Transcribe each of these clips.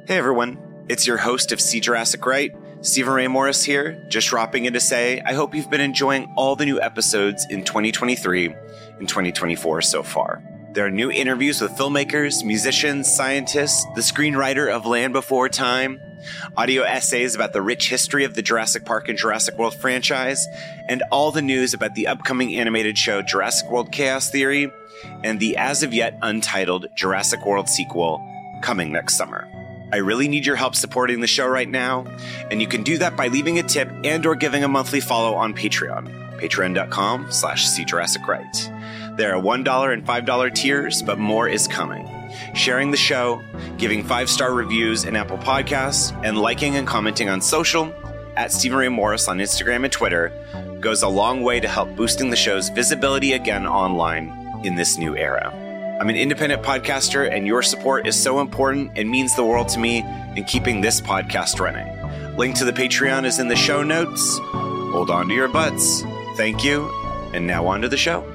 Hey everyone, it's your host of See Jurassic Right, Stephen Ray Morris here, just dropping in to say I hope you've been enjoying all the new episodes in 2023 and 2024 so far. There are new interviews with filmmakers, musicians, scientists, the screenwriter of Land Before Time, audio essays about the rich history of the Jurassic Park and Jurassic World franchise, and all the news about the upcoming animated show Jurassic World Chaos Theory and the as-of-yet untitled Jurassic World sequel coming next summer. I really need your help supporting the show right now, and you can do that by leaving a tip and or giving a monthly follow on Patreon, patreon.com/SeeJurassicRight. There are $1 and $5 tiers, but more is coming. Sharing the show, giving 5-star reviews in Apple Podcasts, and liking and commenting on social at Stephen Ray Morris on Instagram and Twitter goes a long way to help boosting the show's visibility again online in this new era. I'm an independent podcaster, and your support is so important and means the world to me in keeping this podcast running. Link to the Patreon is in the show notes. Hold on to your butts. Thank you. And now on to the show.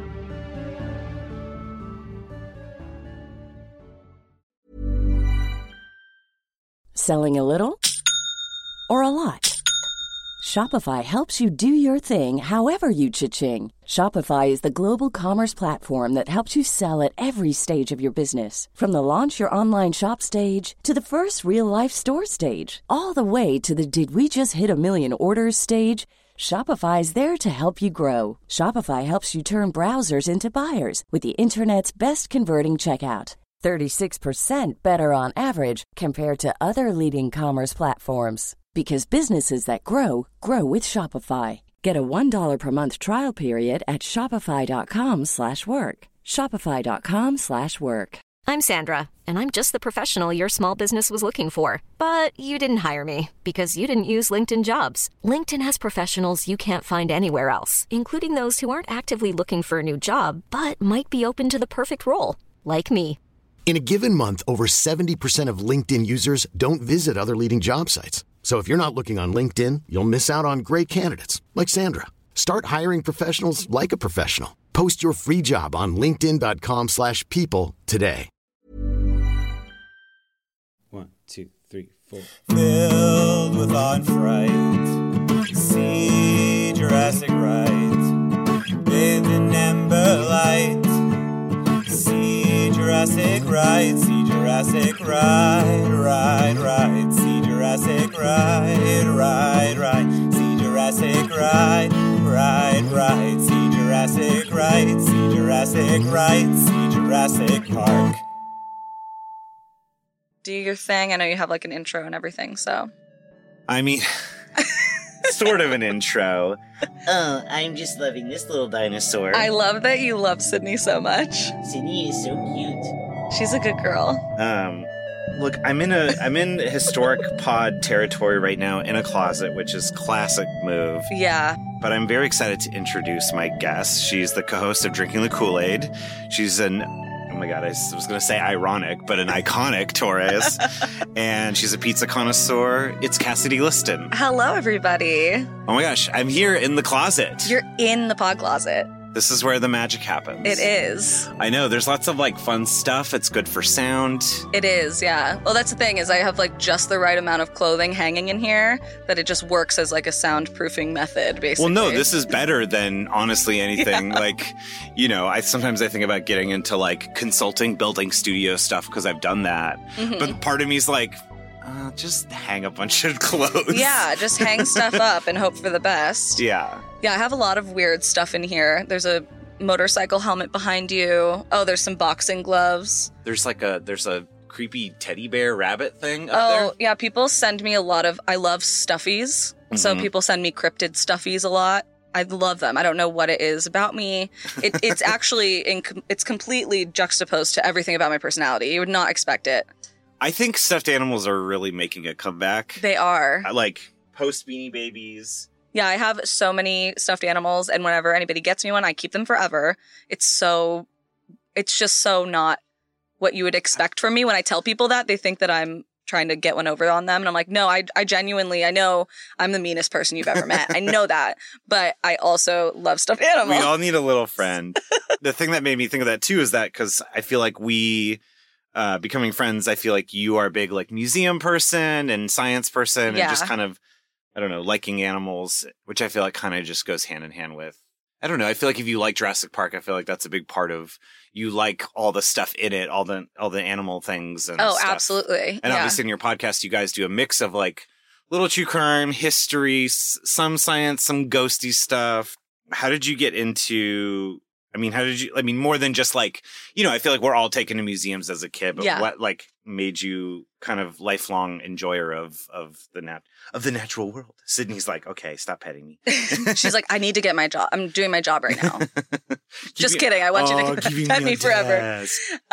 Selling a little or a lot? Shopify helps you do your thing however you cha-ching. Shopify is the global commerce platform that helps you sell at every stage of your business. From the launch your online shop stage to the first real-life store stage, all the way to the did we just hit a million orders stage. Shopify's there to help you grow. Shopify helps you turn browsers into buyers with the internet's best converting checkout. 36% better on average compared to other leading commerce platforms. Because businesses that grow, grow with Shopify. Get a $1 per month trial period at shopify.com/work. Shopify.com/work. I'm Sandra, and I'm just the professional your small business was looking for. But you didn't hire me because you didn't use LinkedIn Jobs. LinkedIn has professionals you can't find anywhere else, including those who aren't actively looking for a new job, but might be open to the perfect role, like me. In a given month, over 70% of LinkedIn users don't visit other leading job sites. So if you're not looking on LinkedIn, you'll miss out on great candidates like Sandra. Start hiring professionals like a professional. Post your free job on linkedin.com/people today. 1, 2, 3, 4. Filled with awe and fright, see Jurassic Right, bathed in amber light. See Jurassic Right, see Jurassic Right, right, right. See Jurassic Right, right, right. See Jurassic Right, right, right. See Jurassic Right, see Jurassic Right, see Jurassic Park. Do your thing. I know you have like an intro and everything, so. I mean, sort of an intro. Oh, I'm just loving this little dinosaur. I love that you love Sydney so much. Sydney is so cute. She's a good girl. Look, I'm in historic pod territory right now in a closet, which is classic move. Yeah. But I'm very excited to introduce my guest. She's the co-host of Drinking the Kool-Aid. She's an, oh my God, I was going to say ironic, but an iconic Torres. And she's a pizza connoisseur. It's Cassidy Liston. Hello, everybody. Oh my gosh, I'm here in the closet. You're in the pod closet. This is where the magic happens. It is. I know. There's lots of like fun stuff. It's good for sound. It is, yeah. Well, that's the thing is I have like just the right amount of clothing hanging in here that it just works as like a soundproofing method, basically. Well, no, this is better than honestly anything. Yeah. Like, you know, sometimes I think about getting into like consulting, building studio stuff because I've done that. Mm-hmm. But part of me is like, just hang a bunch of clothes. Yeah, just hang stuff up and hope for the best. Yeah. Yeah, I have a lot of weird stuff in here. There's a motorcycle helmet behind you. Oh, there's some boxing gloves. There's a creepy teddy bear rabbit thing up there. Oh, yeah, people send me a lot of, I love stuffies. Mm-hmm. So people send me cryptid stuffies a lot. I love them. I don't know what it is about me. It's actually, it's completely juxtaposed to everything about my personality. You would not expect it. I think stuffed animals are really making a comeback. They are. Like post Beanie Babies. Yeah, I have so many stuffed animals, and whenever anybody gets me one, I keep them forever. It's just so not what you would expect from me. When I tell people that, they think that I'm trying to get one over on them. And I'm like, no, I genuinely, I know I'm the meanest person you've ever met. I know that. But I also love stuffed animals. We all need a little friend. The thing that made me think of that, too, is that because I feel like we becoming friends, I feel like you are a big like museum person and science person and just kind of, I don't know, liking animals, which I feel like kind of just goes hand in hand with, I don't know. I feel like if you like Jurassic Park, I feel like that's a big part of you like all the stuff in it, all the animal things and stuff. Absolutely. And obviously in your podcast, you guys do a mix of like little true crime, history, some science, some ghosty stuff. How did you get into, more than just like, I feel like we're all taken to museums as a kid, but what like made you kind of lifelong enjoyer of the natural world? Sydney's like, okay, stop petting me. She's like, I need to get my job. I'm doing my job right now. Just kidding. I want you to pet me forever.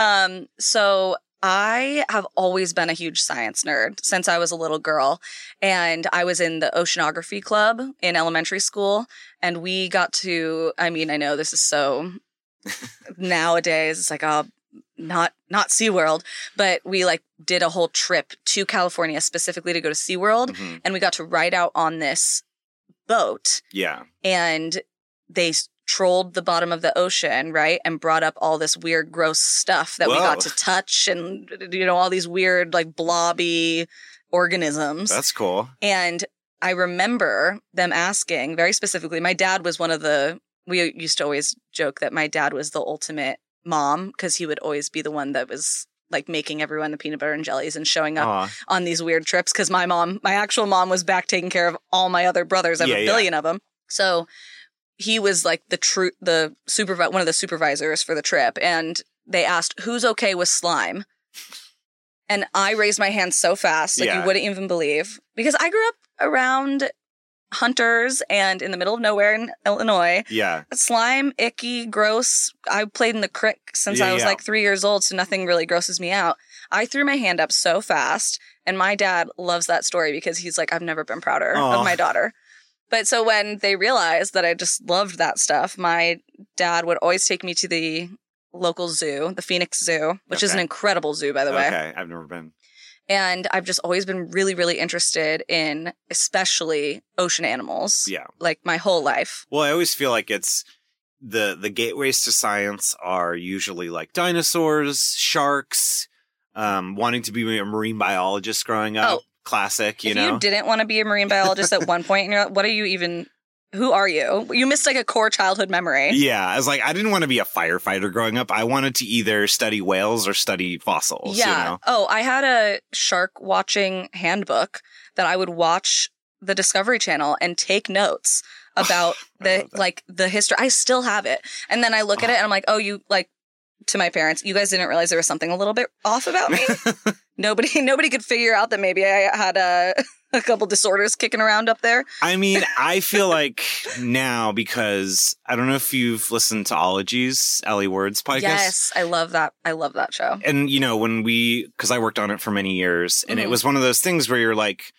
So I have always been a huge science nerd since I was a little girl, and I was in the oceanography club in elementary school, and we got to, I know this is so nowadays, it's like, not SeaWorld, but we like did a whole trip to California specifically to go to SeaWorld, and we got to ride out on this boat. Yeah. And they trolled the bottom of the ocean, right? And brought up all this weird, gross stuff that we got to touch and, all these weird, like, blobby organisms. That's cool. And I remember them asking, very specifically, my dad was we used to always joke that my dad was the ultimate mom because he would always be the one that was, like, making everyone the peanut butter and jellies and showing up on these weird trips because my actual mom was back taking care of all my other brothers. I have a billion of them. So he was like one of the supervisors for the trip, and they asked, who's okay with slime? And I raised my hand so fast, like you wouldn't even believe, because I grew up around hunters and in the middle of nowhere in Illinois. Yeah. Slime, icky, gross. I played in the creek since I was like 3 years old, so nothing really grosses me out. I threw my hand up so fast, and my dad loves that story because he's like, I've never been prouder of my daughter. But so when they realized that I just loved that stuff, my dad would always take me to the local zoo, the Phoenix Zoo, which is an incredible zoo, by the way. Okay, I've never been. And I've just always been really, really interested in especially ocean animals. Yeah. Like my whole life. Well, I always feel like it's the gateways to science are usually like dinosaurs, sharks, wanting to be a marine biologist growing up. Classic, you know? If you didn't want to be a marine biologist at one point, who are you? You missed like a core childhood memory. Yeah, I was like, I didn't want to be a firefighter growing up. I wanted to either study whales or study fossils. Yeah. Oh, I had a shark watching handbook that I would watch the Discovery Channel and take notes about the history. I still have it. And then I look at it and I'm like, to my parents, you guys didn't realize there was something a little bit off about me. Nobody could figure out that maybe I had a couple disorders kicking around up there. I feel like now, because I don't know if you've listened to Ologies, Ellie Ward's podcast. Yes, I love that. I love that show. And because I worked on it for many years, and it was one of those things where you're like,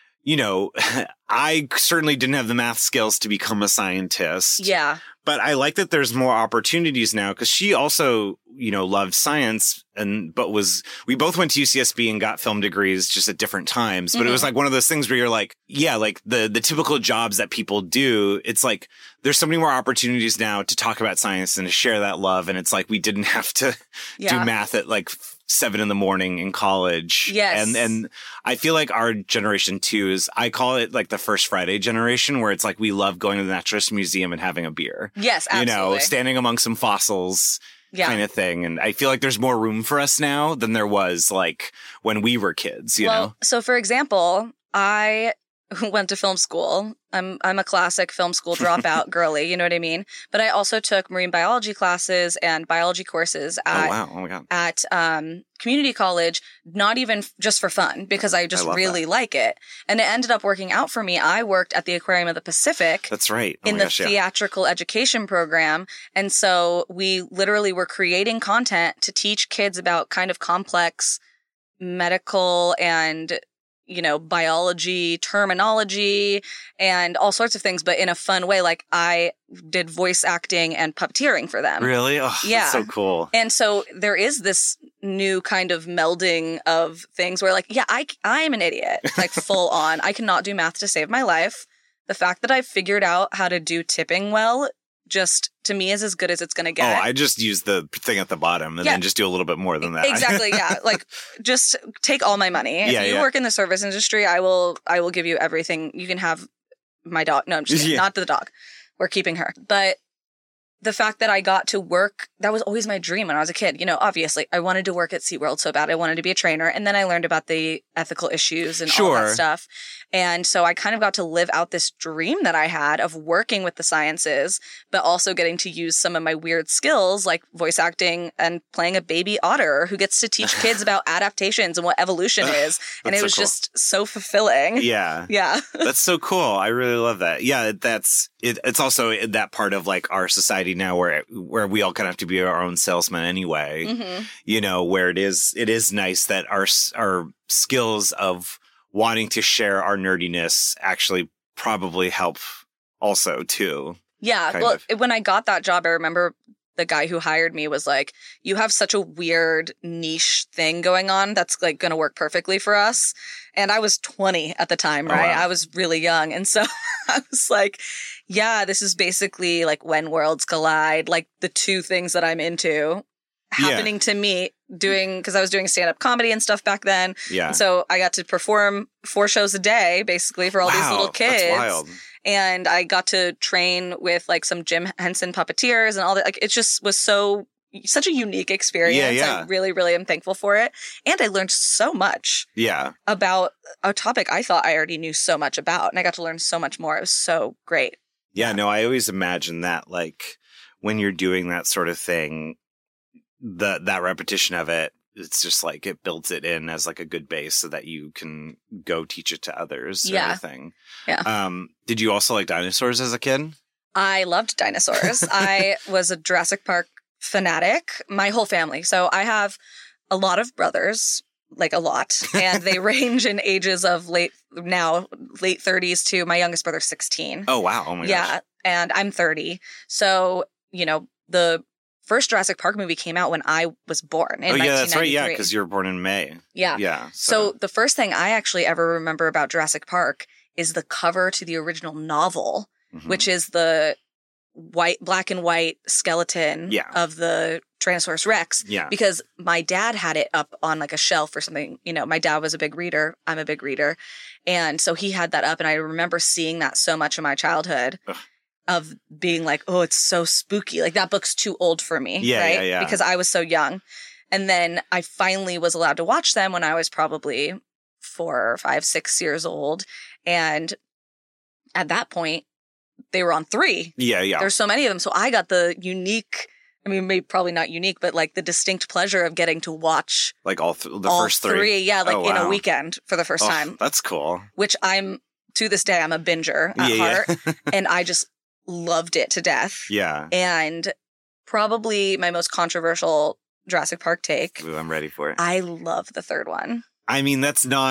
I certainly didn't have the math skills to become a scientist. Yeah. But I like that there's more opportunities now, because she also, loved science but we both went to UCSB and got film degrees just at different times. But it was like one of those things where you're like, like the typical jobs that people do. It's like, there's so many more opportunities now to talk about science and to share that love. And it's like, we didn't have to do math at like 7 a.m. in college. Yes. And I feel like our generation too I call it like the First Friday generation, where it's like, we love going to the Naturalist Museum and having a beer. Yes, absolutely. Standing among some fossils. Kind of thing. And I feel like there's more room for us now than there was like when we were kids, you know? So for example, I went to film school. I'm a classic film school dropout girly, you know what I mean? But I also took marine biology classes and biology courses at community college, not even just for fun, because I just really like it. And it ended up working out for me. I worked at the Aquarium of the Pacific. That's right. In the theatrical education program. And so we literally were creating content to teach kids about kind of complex medical and biology terminology and all sorts of things, but in a fun way. Like I did voice acting and puppeteering for them. Really? Oh, yeah. That's so cool. And so there is this new kind of melding of things where like, I am an idiot, like full on. I cannot do math to save my life. The fact that I've figured out how to do tipping well just to me is as good as it's going to Oh, get. I just use the thing at the bottom and then just do a little bit more than that. Exactly. Yeah. Like, just take all my money. If you work in the service industry, I will give you everything. You can have my dog. No, I'm just kidding. Not the dog. We're keeping her. But the fact that I got to work, that was always my dream when I was a kid. You know, obviously, I wanted to work at SeaWorld so bad. I wanted to be a trainer. And then I learned about the ethical issues and all that stuff. And so I kind of got to live out this dream that I had of working with the sciences, but also getting to use some of my weird skills like voice acting and playing a baby otter who gets to teach kids about adaptations and what evolution is. And it was just so fulfilling. Yeah. Yeah. That's so cool. I really love that. Yeah, it's also that part of like our society now where we all kind of have to be our own salesman anyway, you know, where it is nice that our skills of wanting to share our nerdiness actually probably help also too. Yeah. Well, when I got that job, I remember the guy who hired me was like, you have such a weird niche thing going on that's like going to work perfectly for us. And I was 20 at the time, right? Oh, wow. I was really young. And so I was like, yeah, this is basically like when worlds collide, like the two things that I'm into happening to me because I was doing stand-up comedy and stuff back then. Yeah. And so I got to perform 4 shows a day basically for all these little kids. That's wild. And I got to train with like some Jim Henson puppeteers and all that. Like it just was such a unique experience. Yeah. I really, really am thankful for it. And I learned so much about a topic I thought I already knew so much about. And I got to learn so much more. It was so great. Yeah, no, I always imagine that like when you're doing that sort of thing, that repetition of it, it's just like it builds it in as like a good base so that you can go teach it to others. Sort of thing. Yeah. Did you also like dinosaurs as a kid? I loved dinosaurs. I was a Jurassic Park fanatic, my whole family. So I have a lot of brothers, like a lot, and they range in ages of late 30s to my youngest brother's 16. Oh, wow. Oh my gosh. Yeah. And I'm 30. So, you know, the first Jurassic Park movie came out when I was born in 1993. That's right. Yeah, because you were born in May. Yeah. Yeah. So the first thing I actually ever remember about Jurassic Park is the cover to the original novel, which is the black and white skeleton of the Tyrannosaurus Rex. Yeah. Because my dad had it up on like a shelf or something. You know, my dad was a big reader. I'm a big reader. And so he had that up. And I remember seeing that so much in my childhood. Ugh. Of being like, oh, it's so spooky. Like that book's too old for me. Right? Yeah. Because I was so young. And then I finally was allowed to watch them when I was probably 4, 5, 6 years old. And at that point, they were on 3. Yeah. There's so many of them. So I got the unique, I mean, maybe probably not unique, but like the distinct pleasure of getting to watch like all first 3. Yeah. Like in a weekend for the first time. That's cool. Which to this day, I'm a binger at heart. And I just loved it to death. Yeah. And probably my most controversial Jurassic Park take. Ooh, I'm ready for it. I love the third one. I mean,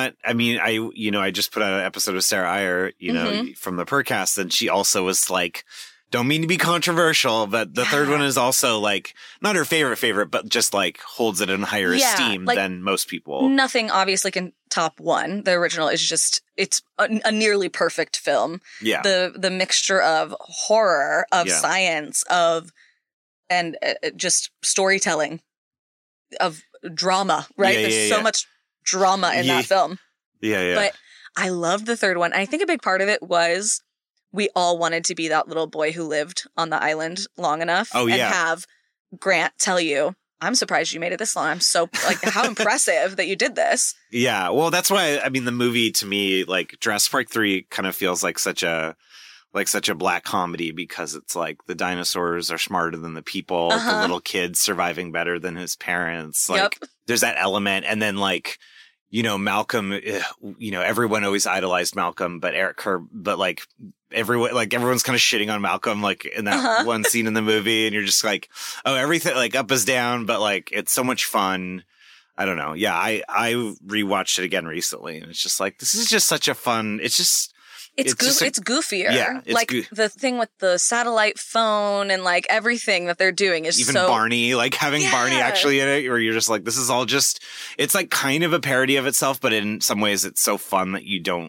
I just put out an episode of Sarah Iyer, from the Percast, and she also was like, don't mean to be controversial, but the third one is also like not her favorite, but just like holds it in higher esteem than most people. Nothing obviously can top 1. The original is just, it's a nearly perfect film. Yeah. The mixture of horror, of science, and just storytelling, of drama, right? There's so much drama in that film. Yeah. But I loved the third one. I think a big part of it was we all wanted to be that little boy who lived on the island long enough and have Grant tell you, I'm surprised you made it this long. I'm so like, how impressive that you did this. Yeah. Well, that's why, I mean, the movie to me, like Jurassic Park 3 kind of feels like such a black comedy because it's like the dinosaurs are smarter than the people, the little kid surviving better than his parents. Like there's that element. And then like, Malcolm, everyone always idolized Malcolm, but everyone's kind of shitting on Malcolm, like in that one scene in the movie. And you're just like, oh, everything like up is down, but like, it's so much fun. I don't know. Yeah. I rewatched it again recently and it's just like, this is just such a fun, it's goofier. Yeah, the thing with the satellite phone and like everything that they're doing is even Barney, like having Barney actually in it, where you're just like, this is all just, it's like kind of a parody of itself, but in some ways it's so fun that you don't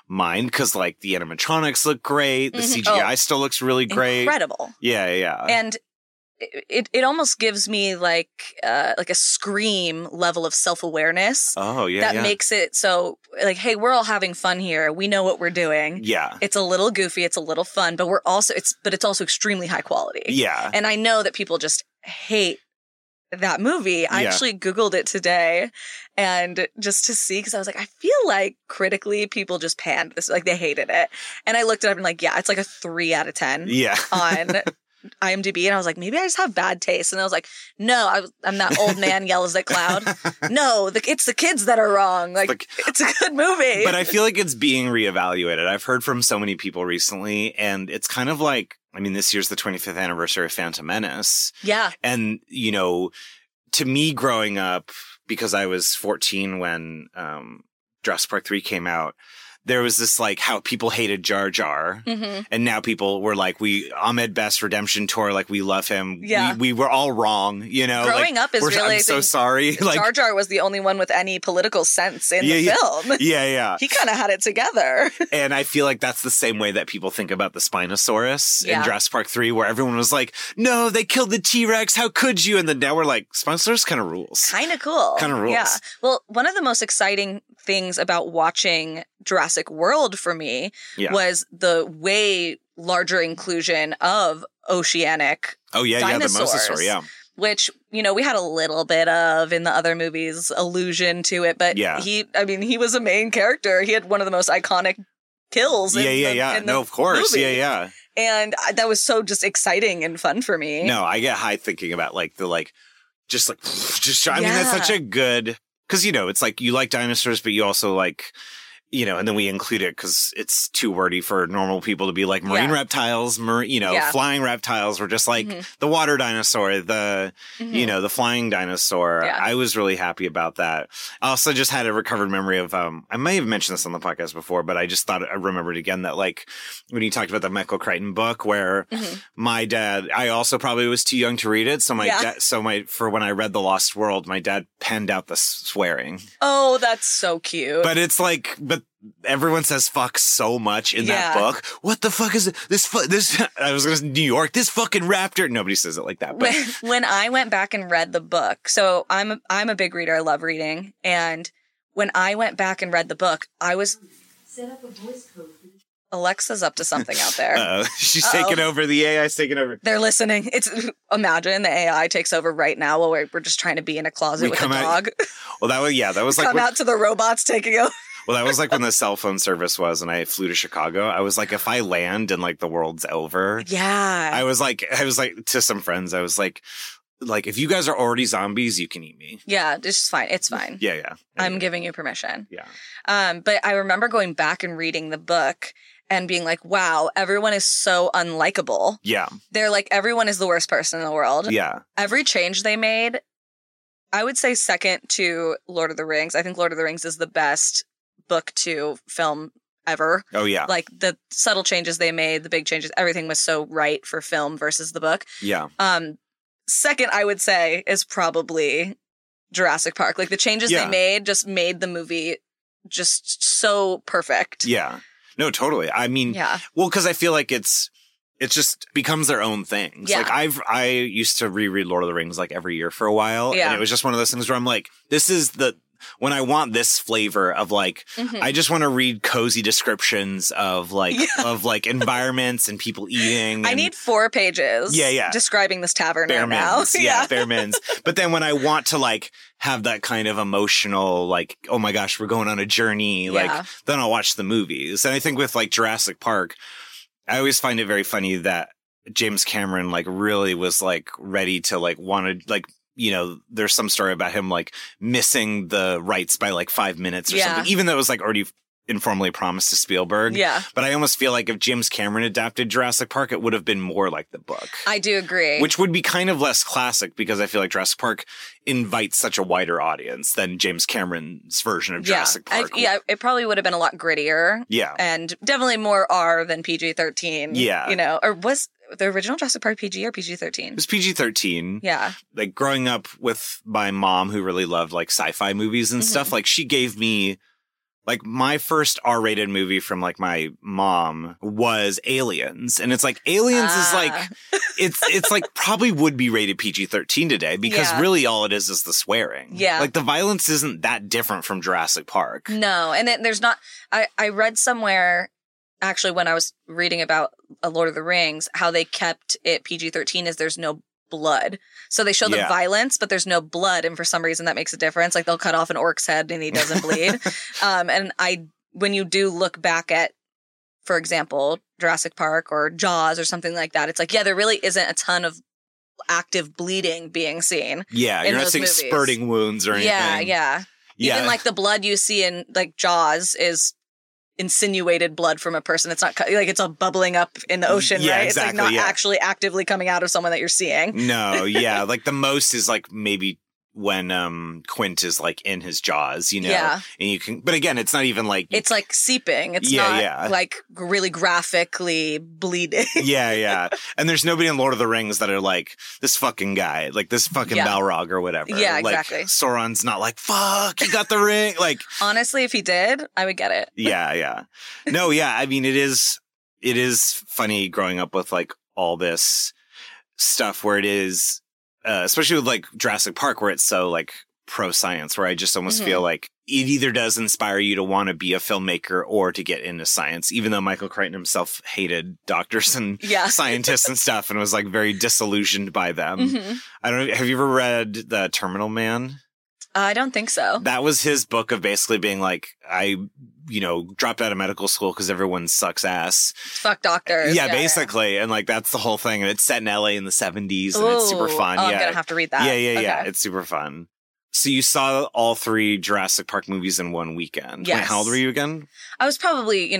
mind because like the animatronics look great. The CGI still looks really great. Incredible. Yeah. And it almost gives me like a Scream level of self-awareness. Oh, yeah. That makes it so like, hey, we're all having fun here. We know what we're doing. Yeah. It's a little goofy. It's a little fun, but it's also extremely high quality. Yeah. And I know that people just hate that movie. I actually Googled it today and just to see, because I was like, I feel like critically people just panned this, like they hated it. And I looked it up and like, yeah, it's like a 3 out of 10 on IMDb. And I was like, maybe I just have bad taste. And I was like, no, I'm that old man yells at cloud. No, it's the kids that are wrong. Like it's a good movie. But I feel like it's being reevaluated. I've heard from so many people recently, and it's kind of like, I mean, this year's the 25th anniversary of Phantom Menace. Yeah. And, you know, to me growing up, because I was 14 when Jurassic Park 3 came out, there was this like how people hated Jar Jar, and now people were like, Ahmed Best redemption tour, like we love him. Yeah, we were all wrong, you know. Growing up is really. I'm so sorry. Like, Jar Jar was the only one with any political sense in the film. Yeah. He kind of had it together. And I feel like that's the same way that people think about the Spinosaurus in Jurassic Park 3, where everyone was like, "No, they killed the T-Rex. How could you?" And then now we're like, Spinosaurus kind of rules. Kind of cool. Kind of rules. Yeah. Well, one of the most exciting things about watching Jurassic World for me was the way larger inclusion of oceanic dinosaurs, the mosasaur, which, you know, we had a little bit of in the other movies, allusion to it, but he was a main character. He had one of the most iconic kills in the no, of course. movie. Yeah. And that was so just exciting and fun for me. No, I get high thinking about I mean, that's such a good, because, you know, it's like you like dinosaurs, but you also like, you know, and then we include it because it's too wordy for normal people to be like marine reptiles, flying reptiles. We're just like the water dinosaur, the, you know, the flying dinosaur. Yeah. I was really happy about that. I also just had a recovered memory of, I may have mentioned this on the podcast before, but I just thought I remembered again that like when you talked about the Michael Crichton book where my dad, I also probably was too young to read it. So for when I read The Lost World, my dad penned out the swearing. Oh, that's so cute. But it's like, everyone says fuck so much in that book. What the fuck is it? This I was going to say New York. This fucking raptor. Nobody says it like that. But when I went back and read the book, so I'm a big reader. I love reading. And when I went back and read the book, I was set up a voice code. Alexa's up to something out there. She's taking over. The AI's taking over. They're listening. Imagine the AI takes over right now while we're just trying to be in a closet with a dog. Well, that was like come out to the robots taking over. Well, that was like when the cell phone service was, and I flew to Chicago. I was like, if I land and like the world's over, I was like to some friends, I was like, if you guys are already zombies, you can eat me. Yeah, it's fine. It's fine. Yeah. I'm giving you permission. Yeah. But I remember going back and reading the book and being like, wow, everyone is so unlikable. Yeah. They're like, everyone is the worst person in the world. Yeah. Every change they made, I would say second to Lord of the Rings. I think Lord of the Rings is the best book to film ever. Oh, yeah. Like the subtle changes they made, the big changes, everything was so right for film versus the book. Yeah. Second, I would say, is probably Jurassic Park. Like the changes they made just made the movie just so perfect. Yeah. No, totally. I mean, well, because I feel like it just becomes their own things. Yeah. Like I used to reread Lord of the Rings like every year for a while. Yeah. And it was just one of those things where I'm like, when I want this flavor of like, I just want to read cozy descriptions of like, environments and people eating. I need 4 pages. Yeah. Describing this tavern Bare right now. Yeah, bare mins. But then when I want to like have that kind of emotional, like, oh my gosh, we're going on a journey. Like then I'll watch the movies. And I think with like Jurassic Park, I always find it very funny that James Cameron like really was like ready to like want to like, you know, there's some story about him like missing the rights by like 5 minutes or something, even though it was like already informally promised to Spielberg. Yeah. But I almost feel like if James Cameron adapted Jurassic Park, it would have been more like the book. I do agree. Which would be kind of less classic because I feel like Jurassic Park invites such a wider audience than James Cameron's version of Jurassic Park. It probably would have been a lot grittier. Yeah. And definitely more R than PG-13. Yeah. You know, or was the original Jurassic Park PG or PG-13? It was PG-13. Yeah. Like growing up with my mom who really loved like sci-fi movies and stuff, like she gave me Like, my first R-rated movie from, like, my mom was Aliens. And it's like, Aliens is like, it's like probably would be rated PG-13 today because really all it is the swearing. Yeah. Like, the violence isn't that different from Jurassic Park. No. And there's not, I read somewhere, actually, when I was reading about Lord of the Rings, how they kept it PG-13 is there's no blood. So they show the violence, but there's no blood. And for some reason that makes a difference. Like they'll cut off an orc's head and he doesn't bleed. And when you do look back at, for example, Jurassic Park or Jaws or something like that, it's like, yeah, there really isn't a ton of active bleeding being seen. Yeah. You're not seeing spurting wounds or anything. Yeah. Even like the blood you see in like Jaws is insinuated blood from a person. It's not like it's all bubbling up in the ocean, right? Exactly, it's like not actually actively coming out of someone that you're seeing. No, yeah. Like the most is like maybe when Quint is like in his jaws, you know? Yeah. And you can, but again, it's not even like. It's like seeping. It's not like really graphically bleeding. Yeah. And there's nobody in Lord of the Rings that are like, this fucking guy, like this fucking Balrog or whatever. Yeah, like, exactly. Sauron's not like, fuck, he got the ring. Like. Honestly, if he did, I would get it. Yeah. No, yeah. I mean, it is funny growing up with like all this stuff where it is, especially with like Jurassic Park, where it's so like pro science, where I just almost feel like it either does inspire you to want to be a filmmaker or to get into science, even though Michael Crichton himself hated doctors and scientists and stuff and was like very disillusioned by them. I don't know. Have you ever read The Terminal Man? I don't think so. That was his book of basically being like, I dropped out of medical school because everyone sucks ass. Fuck doctors. Yeah, basically. Yeah. And like, that's the whole thing. And it's set in LA in the 70s and it's super fun. I'm going to have to read that. Yeah. It's super fun. So you saw all 3 Jurassic Park movies in one weekend. Yes. Wait, how old were you again? I was probably,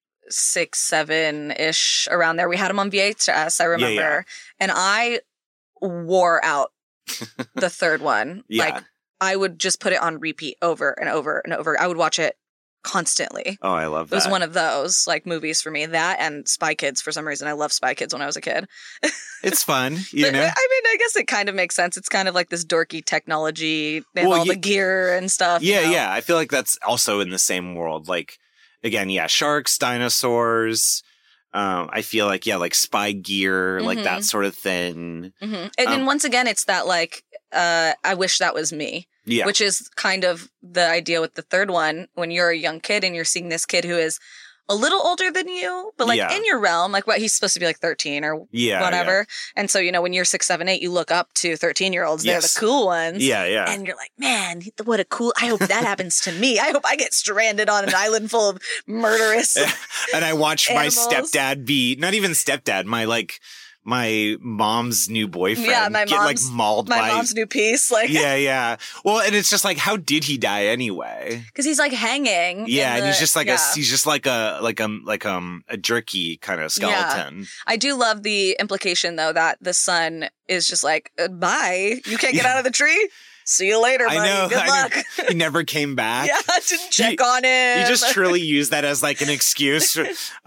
6, 7-ish around there. We had them on VHS, I remember. Yeah. And I wore out the third one. Yeah. Like, I would just put it on repeat over and over and over. I would watch it constantly. Oh, I love that. It was one of those like movies for me. That and Spy Kids. For some reason, I loved Spy Kids when I was a kid. It's fun, But, I mean, I guess it kind of makes sense. It's kind of like this dorky technology and all the gear and stuff. Yeah. I feel like that's also in the same world. Like, again, sharks, dinosaurs. I feel like, like spy gear, like that sort of thing. And once again, it's that like, I wish that was me. Yeah. Which is kind of the idea with the third one when you're a young kid and you're seeing this kid who is a little older than you, but like in your realm, like what he's supposed to be like 13 or whatever. Yeah. And so, when you're 6, 7, 8, you look up to 13-year-olds. They're the cool ones. Yeah. And you're like, man, what a cool, I hope that happens to me. I hope I get stranded on an island full of murderous And I watch my animals. Stepdad be, not even stepdad, my mom's new boyfriend get like mauled by my mom's new piece. Like, yeah. Well, and it's just like, how did he die anyway? Because he's like hanging. Yeah, and he's just like he's just like a jerky kind of skeleton. Yeah. I do love the implication though that the son is just like, bye. You can't get out of the tree. See you later, buddy. I know. Good luck. He never came back. Yeah, I didn't check on him. You just truly use that as like an excuse.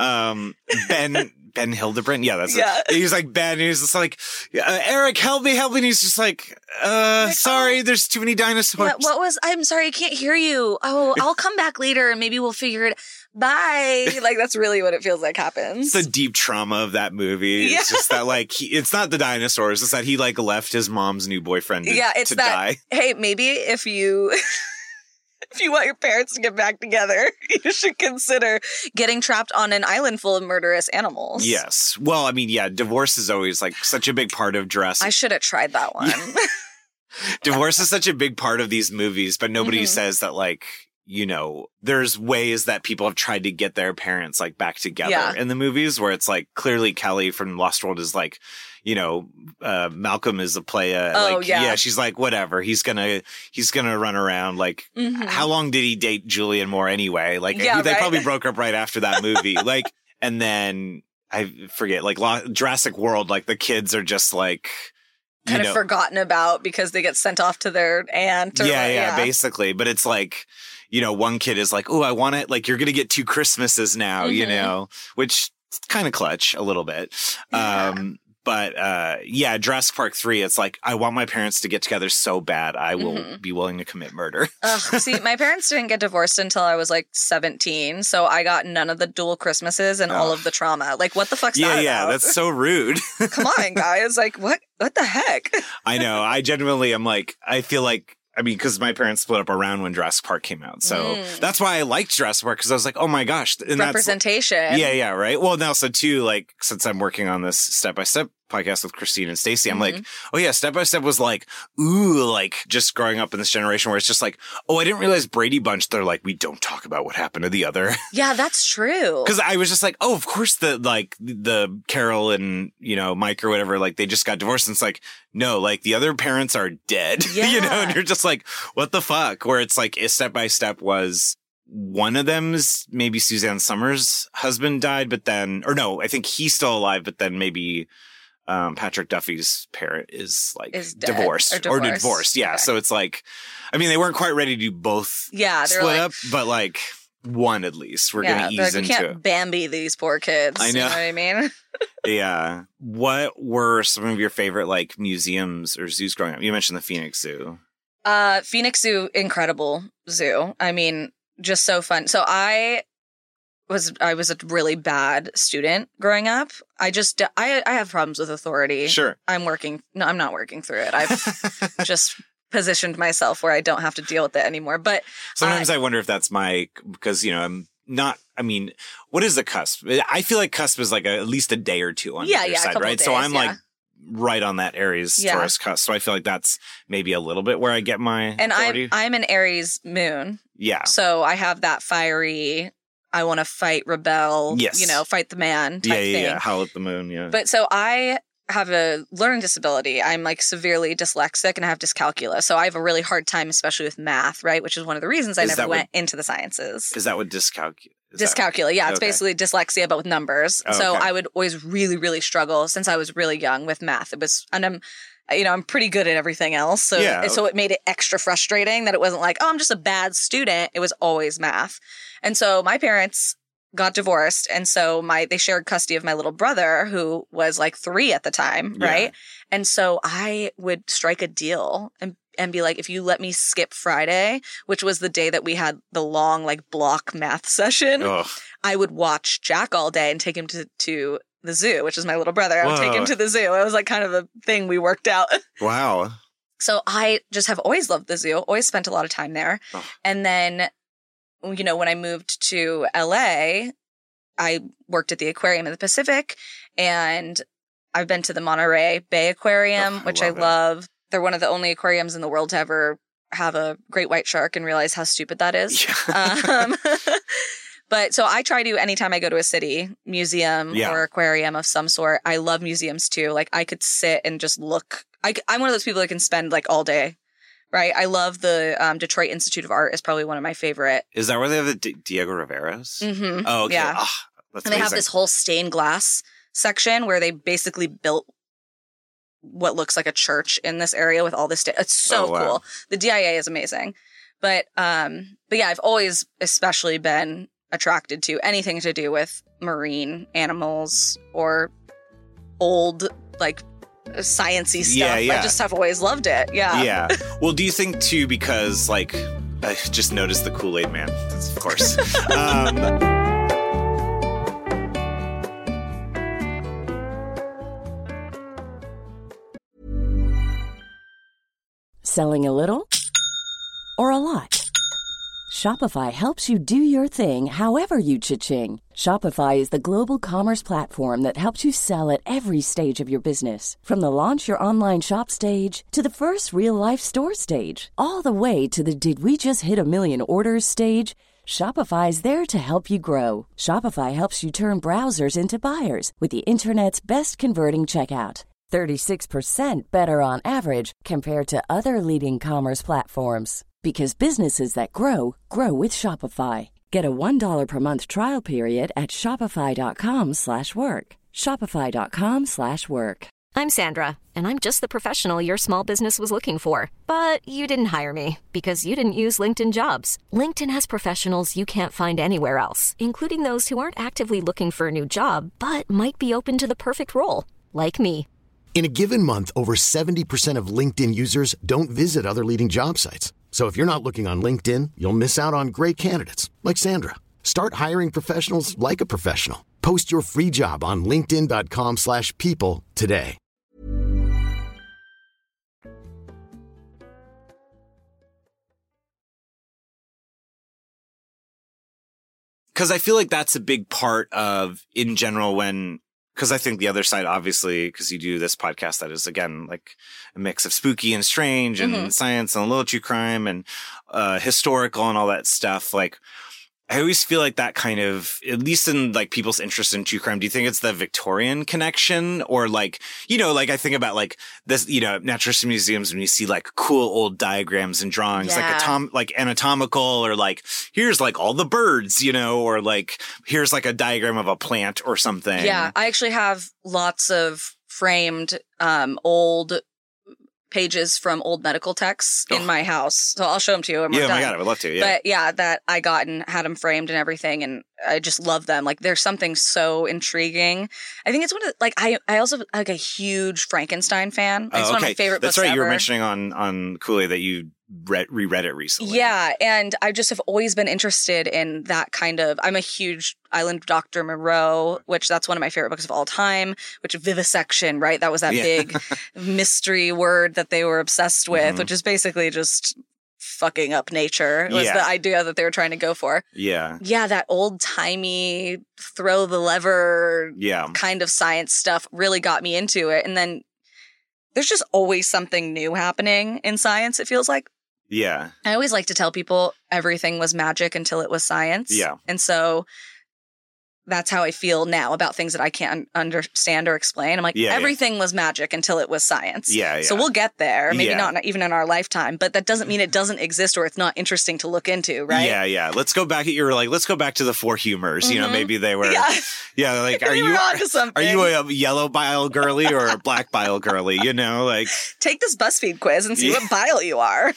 Ben Hildebrand. Yeah, that's it. He's like Ben. He's just like, Eric, help me. And he's just like, sorry, there's too many dinosaurs. I'm sorry, I can't hear you. Oh, I'll come back later and maybe we'll figure it. Bye. Like, that's really what it feels like happens. It's the deep trauma of that movie. It's just that, like, it's not the dinosaurs. It's that he, like, left his mom's new boyfriend to die. Hey, maybe if you want your parents to get back together, you should consider getting trapped on an island full of murderous animals. Yes. Well, I mean, divorce is always, like, such a big part of Jurassic. I should have tried that one. Divorce is such a big part of these movies, but nobody says that, like, there's ways that people have tried to get their parents like back together in the movies where it's like clearly Kelly from Lost World is like, Malcolm is a playa. She's like, whatever. He's gonna run around. Like, how long did he date Julianne Moore anyway? Like, they probably broke up right after that movie. Like, and then I forget, like Jurassic World, like the kids are just like, kind of forgotten about because they get sent off to their aunt. Or basically. But it's like, one kid is like, oh, I want it. Like, you're going to get 2 Christmases now, which is kind of clutch a little bit. Yeah. But yeah, Jurassic Park 3, it's like, I want my parents to get together so bad, I will be willing to commit murder. See, my parents didn't get divorced until I was like 17, so I got none of the dual Christmases and all of the trauma. Like, what the fuck's that Yeah, about? that's so rude. Come on, guys. Like, what the heck? I know. I genuinely am like, I feel like, I mean, because my parents split up around when Jurassic Park came out. So that's why I liked Jurassic Park, because I was like, oh my gosh. And representation. Yeah, right. Well, now, so too, like, since I'm working on this step-by-step podcast with Christine and Stacey, I'm like, oh yeah, Step by Step was like, ooh, like just growing up in this generation where it's just like, oh, I didn't realize Brady Bunch, they're like, we don't talk about what happened to the other. Yeah, that's true. Because I was just like, oh, of course the Carol and, you know, Mike or whatever, like they just got divorced. And it's like, no, like the other parents are dead, you know, and you're just like, what the fuck? Where it's like, Step by Step was one of them's maybe Suzanne Summers' husband died, but then, or no, I think he's still alive, but then maybe Patrick Duffy's parent is like divorced. Or divorced. Yeah. Okay. So it's like, I mean, they weren't quite ready to do both split up, but like one at least. We're going to ease into it. We can't Bambi these poor kids. I know. You know what I mean? Yeah. What were some of your favorite like museums or zoos growing up? You mentioned the Phoenix Zoo. Phoenix Zoo, incredible zoo. I mean, just so fun. So I was a really bad student growing up. I have problems with authority. Sure. I'm not working through it. I've just positioned myself where I don't have to deal with it anymore. But sometimes I wonder if that's because, you know, I'm not, I mean, what is the cusp? I feel like cusp is like at least a day or two on either side, right? Days, so I'm like right on that Aries Taurus cusp. So I feel like that's maybe a little bit where I get my authority. I'm an Aries moon. Yeah. So I have that fiery, I want to fight, rebel, you know, fight the man type thing. Yeah, howl at the moon, yeah. But so I have a learning disability. I'm like severely dyslexic and I have dyscalculia. So I have a really hard time, especially with math, right? Which is one of the reasons I never went into the sciences. Is that what dyscalculia? Dyscalculia, yeah. It's basically dyslexia, but with numbers. Oh, so I would always really, really struggle since I was really young with math. I'm pretty good at everything else. So, so it made it extra frustrating that it wasn't like, oh, I'm just a bad student. It was always math. And so my parents got divorced. And so they shared custody of my little brother, who was like 3 at the time. Yeah. Right. And so I would strike a deal and be like, if you let me skip Friday, which was the day that we had the long like block math session, I would watch Jack all day and take him to the zoo, which is my little brother. I would take him to the zoo. It was like kind of a thing we worked out. Wow. So I just have always loved the zoo, always spent a lot of time there. Oh. And then, you know, when I moved to LA, I worked at the aquarium in the Pacific, and I've been to the Monterey Bay Aquarium, which I love. They're one of the only aquariums in the world to ever have a great white shark and realize how stupid that is. Yeah. But so I try to, anytime I go to a city, museum or aquarium of some sort, I love museums too. Like I could sit and just look. I'm one of those people that can spend like all day, right? I love the Detroit Institute of Art is probably one of my favorite. Is that where they have the Diego Rivera's? Mm-hmm. Oh, okay. Yeah. Oh, that's and they have this whole stained glass section where they basically built what looks like a church in this area with all this. It's so cool. The DIA is amazing. But yeah, I've always especially been attracted to anything to do with marine animals or old, like, science-y stuff. Yeah. I just have always loved it. Yeah. Yeah. Well, do you think, too, because, like, I just noticed the Kool-Aid Man, of course. Selling a little or a lot? Shopify helps you do your thing however you cha-ching. Shopify is the global commerce platform that helps you sell at every stage of your business. From the launch your online shop stage to the first real-life store stage, all the way to the did we just hit a million orders stage. Shopify's there to help you grow. Shopify helps you turn browsers into buyers with the internet's best converting checkout. 36% better on average compared to other leading commerce platforms. Because businesses that grow, grow with Shopify. Get a $1 per month trial period at shopify.com/work. Shopify.com/work. I'm Sandra, and I'm just the professional your small business was looking for. But you didn't hire me because you didn't use LinkedIn Jobs. LinkedIn has professionals you can't find anywhere else, including those who aren't actively looking for a new job, but might be open to the perfect role. like me. In a given month, over 70% of LinkedIn users don't visit other leading job sites. So if you're not looking on LinkedIn, you'll miss out on great candidates like Sandra. Start hiring professionals like a professional. Post your free job on linkedin.com/people today. Because I feel like that's a big part of, in general, because I think the other side, obviously, because you do this podcast that is, again, like a mix of spooky and strange and science and a little true crime and historical and all that stuff. Like, I always feel like that kind of, at least in like people's interest in true crime, do you think it's the Victorian connection? Or like, like I think about like this, natural history museums when you see like cool old diagrams and drawings, like anatomical, or like, here's like all the birds, or like, here's like a diagram of a plant or something. Yeah. I actually have lots of framed, old pages from old medical texts in my house. So I'll show them to you. Yeah, my God, I would love to. Yeah. But yeah, that I got and had them framed and everything. And I just love them. Like, there's something so intriguing. I think it's one of the, like, I also like a huge Frankenstein fan. It's one of my favorite books That's right. ever. You were mentioning on Kool-Aid that you reread it recently. Yeah. And I just have always been interested in that kind of, I'm a huge Island of Dr. Moreau, which that's one of my favorite books of all time, which vivisection, right? That was that big mystery word that they were obsessed with, which is basically just fucking up nature was the idea that they were trying to go for. Yeah. Yeah, that old-timey throw the lever kind of science stuff really got me into it. And then there's just always something new happening in science, it feels like. Yeah. I always like to tell people everything was magic until it was science. Yeah. And so that's how I feel now about things that I can't understand or explain. I'm like, everything was magic until it was science. Yeah. So we'll get there. Maybe not even in our lifetime, but that doesn't mean it doesn't exist or it's not interesting to look into, right? Yeah, yeah. Let's go back. Let's go back to the Four Humors. Maybe they were. Yeah. Like, are you a yellow bile girly or a black bile girly? Like, take this BuzzFeed quiz and see what bile you are.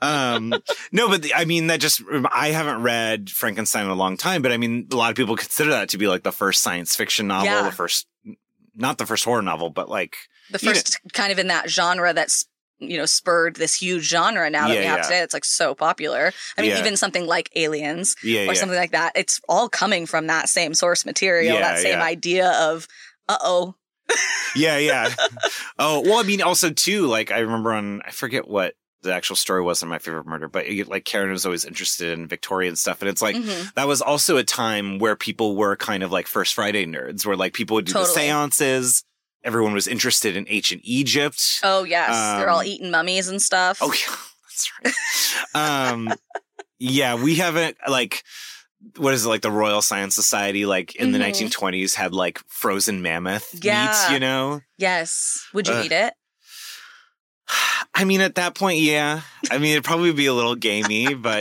No, but I mean, I haven't read Frankenstein in a long time, but I mean, a lot of people consider that to be like the first science fiction novel, not the first horror novel, but like the first kind of in that genre that's, spurred this huge genre now that we have today. It's like so popular. I mean, even something like Aliens or something like that, it's all coming from that same source material, that same idea of, Yeah. Oh, well, I mean, also too, like I remember I forget what the actual story wasn't My Favorite Murder, but like Karen was always interested in Victorian stuff. And it's like, that was also a time where people were kind of like First Friday nerds, where like people would do the seances. Everyone was interested in ancient Egypt. Oh, yes. They're all eating mummies and stuff. Oh, yeah. That's right. Yeah, we haven't like, what is it, like the Royal Science Society, like in the 1920s had like frozen mammoth meat, Yes. Would you eat it? I mean, at that point, yeah. I mean, it'd probably be a little gamey, but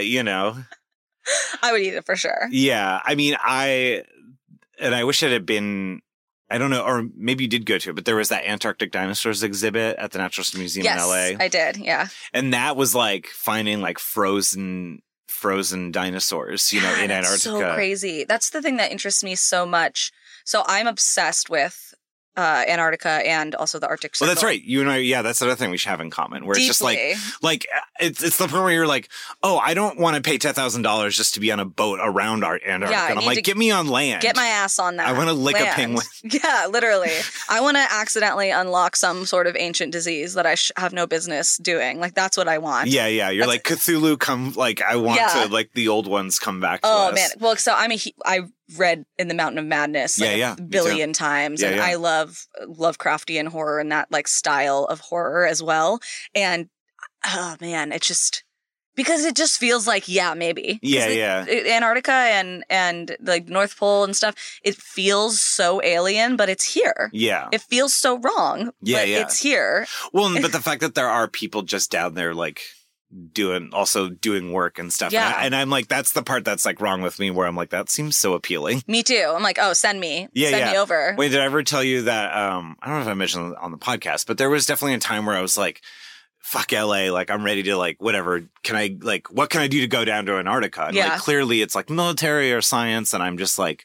I would eat it for sure. Yeah. I mean, I wish it had been, I don't know, or maybe you did go to it, but there was that Antarctic dinosaurs exhibit at the Natural History Museum in LA. Yes, I did. Yeah. And that was like finding like frozen dinosaurs, in Antarctica. So crazy. That's the thing that interests me so much. So I'm obsessed with Antarctica and also the Arctic Circle. Well, that's right. You and I, that's another thing we should have in common. Where it's just like it's the point where you're like, oh, I don't want to pay $10,000 just to be on a boat around Antarctica. Yeah, and I'm like, get me on land. Get my ass on that. I want to lick a penguin. Yeah, literally. I want to accidentally unlock some sort of ancient disease that I have no business doing. Like, that's what I want. Yeah. You're like, Cthulhu, come. Like, I want to like the old ones come back to us. Oh man. Well, so I read In the Mountain of Madness a billion times, and I love Lovecraftian horror and that like style of horror as well. And oh man, it's just because it just feels like maybe Antarctica and like North Pole and stuff, it feels so alien, but it's here. It feels so wrong, but it's here. Well, but the fact that there are people just down there like doing work and stuff. And I'm like, that's the part that's like wrong with me, where I'm like, that seems so appealing. Me too. I'm like, oh, send me over. Wait, did I ever tell you that, I don't know if I mentioned on the podcast, but there was definitely a time where I was like, fuck LA, like I'm ready to like, whatever, what can I do to go down to Antarctica? And like, clearly it's like military or science. And I'm just like,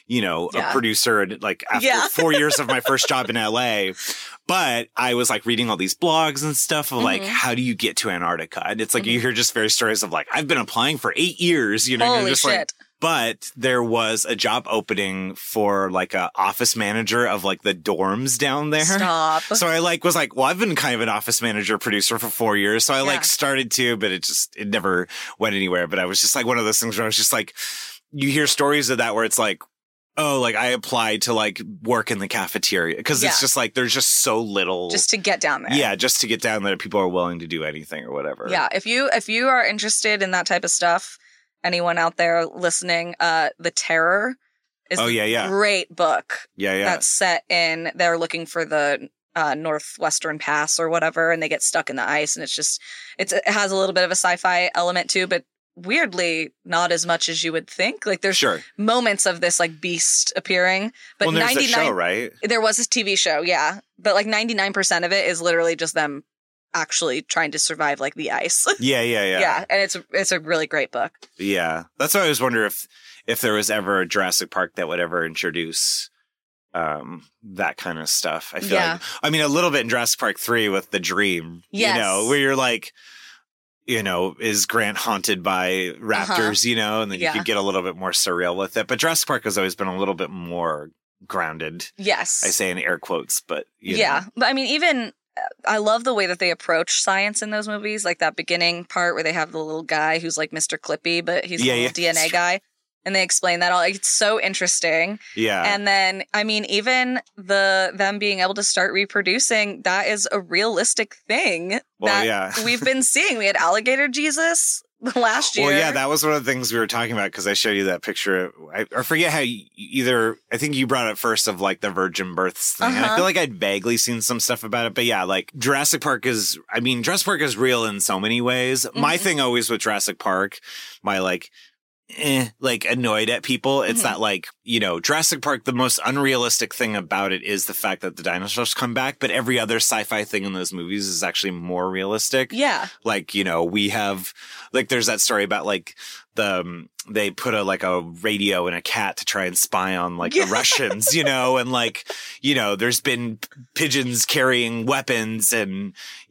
a producer and like after 4 years of my first job in LA. But I was like reading all these blogs and stuff of like, how do you get to Antarctica? And it's like, you hear just various stories of like, I've been applying for 8 years, Holy you're just shit. like, but there was a job opening for like a office manager of like the dorms down there. Stop. So I like was like, well, I've been kind of an office manager producer for 4 years. So I like started to, but it never went anywhere. But I was just like one of those things where I was just like, you hear stories of that where it's like, oh, like I applied to like work in the cafeteria because it's just like there's just so little just to get down there. Yeah, just to get down there, people are willing to do anything or whatever. Yeah, if you are interested in that type of stuff, anyone out there listening, The Terror is a great book. Yeah. That's set in they're looking for the Northwestern Pass or whatever, and they get stuck in the ice, and it has a little bit of a sci-fi element too, but weirdly not as much as you would think. Like there's moments of this like beast appearing, but there's a show, right? There was a TV show, yeah, but like 99% of it is literally just them actually trying to survive like the ice. Yeah, and it's a really great book. Yeah, that's why I always wonder if there was ever a Jurassic Park that would ever introduce that kind of stuff. I feel like, I mean, a little bit in Jurassic Park 3 with the dream, where you're like, is Grant haunted by raptors, and then you could get a little bit more surreal with it. But Jurassic Park has always been a little bit more grounded. Yes. I say in air quotes, but But I mean, even I love the way that they approach science in those movies, like that beginning part where they have the little guy who's like Mr. Clippy, but he's a little DNA guy. And they explain that all. Like, it's so interesting. Yeah. And then, I mean, even them being able to start reproducing, that is a realistic thing that we've been seeing. We had Alligator Jesus last year. Well, yeah, that was one of the things we were talking about because I showed you that picture. I forget how I think you brought it first of like the virgin births thing. And I feel like I'd vaguely seen some stuff about it. But yeah, like Jurassic Park is real in so many ways. My thing always with Jurassic Park, my like annoyed at people. It's that like, Jurassic Park, the most unrealistic thing about it is the fact that the dinosaurs come back, but every other sci-fi thing in those movies is actually more realistic. Yeah. Like, we have, like, there's that story about like they put a radio in a cat to try and spy on like the Russians, and like, there's been pigeons carrying weapons and,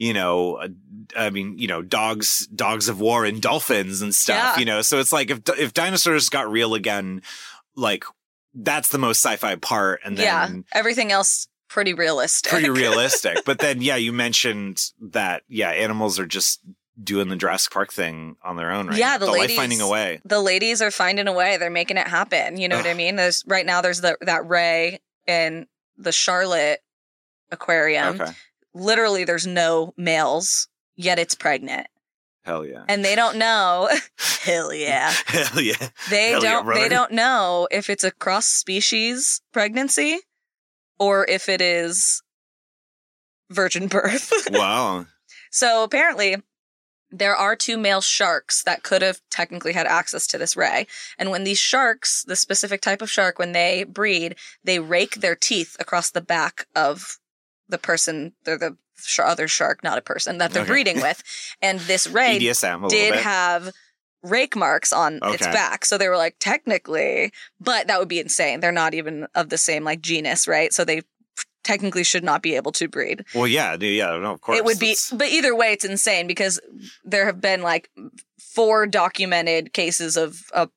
dogs of war and dolphins and stuff, so it's like if dinosaurs got real again, like that's the most sci-fi part. And then everything else pretty realistic. But then, you mentioned that, animals are just doing the Jurassic Park thing on their own, right? Yeah, the ladies finding a way. The ladies are finding a way. They're making it happen. You know what I mean? There's that ray in the Charlotte Aquarium. Okay. Literally, there's no males, yet it's pregnant. Hell yeah. And they don't know. Hell yeah. Hell yeah. They don't know if it's a cross-species pregnancy or if it is virgin birth. Wow. So apparently there are 2 male sharks that could have technically had access to this ray. And when these sharks, the specific type of shark, when they breed, they rake their teeth across the back of the person, they're the other shark, not a person, that they're breeding with. And this ray did have rake marks on its back. So they were like, technically, but that would be insane. They're not even of the same like genus, right? So they technically should not be able to breed. Well, no, of course. It would be, but either way, it's insane because there have been like 4 documented cases of a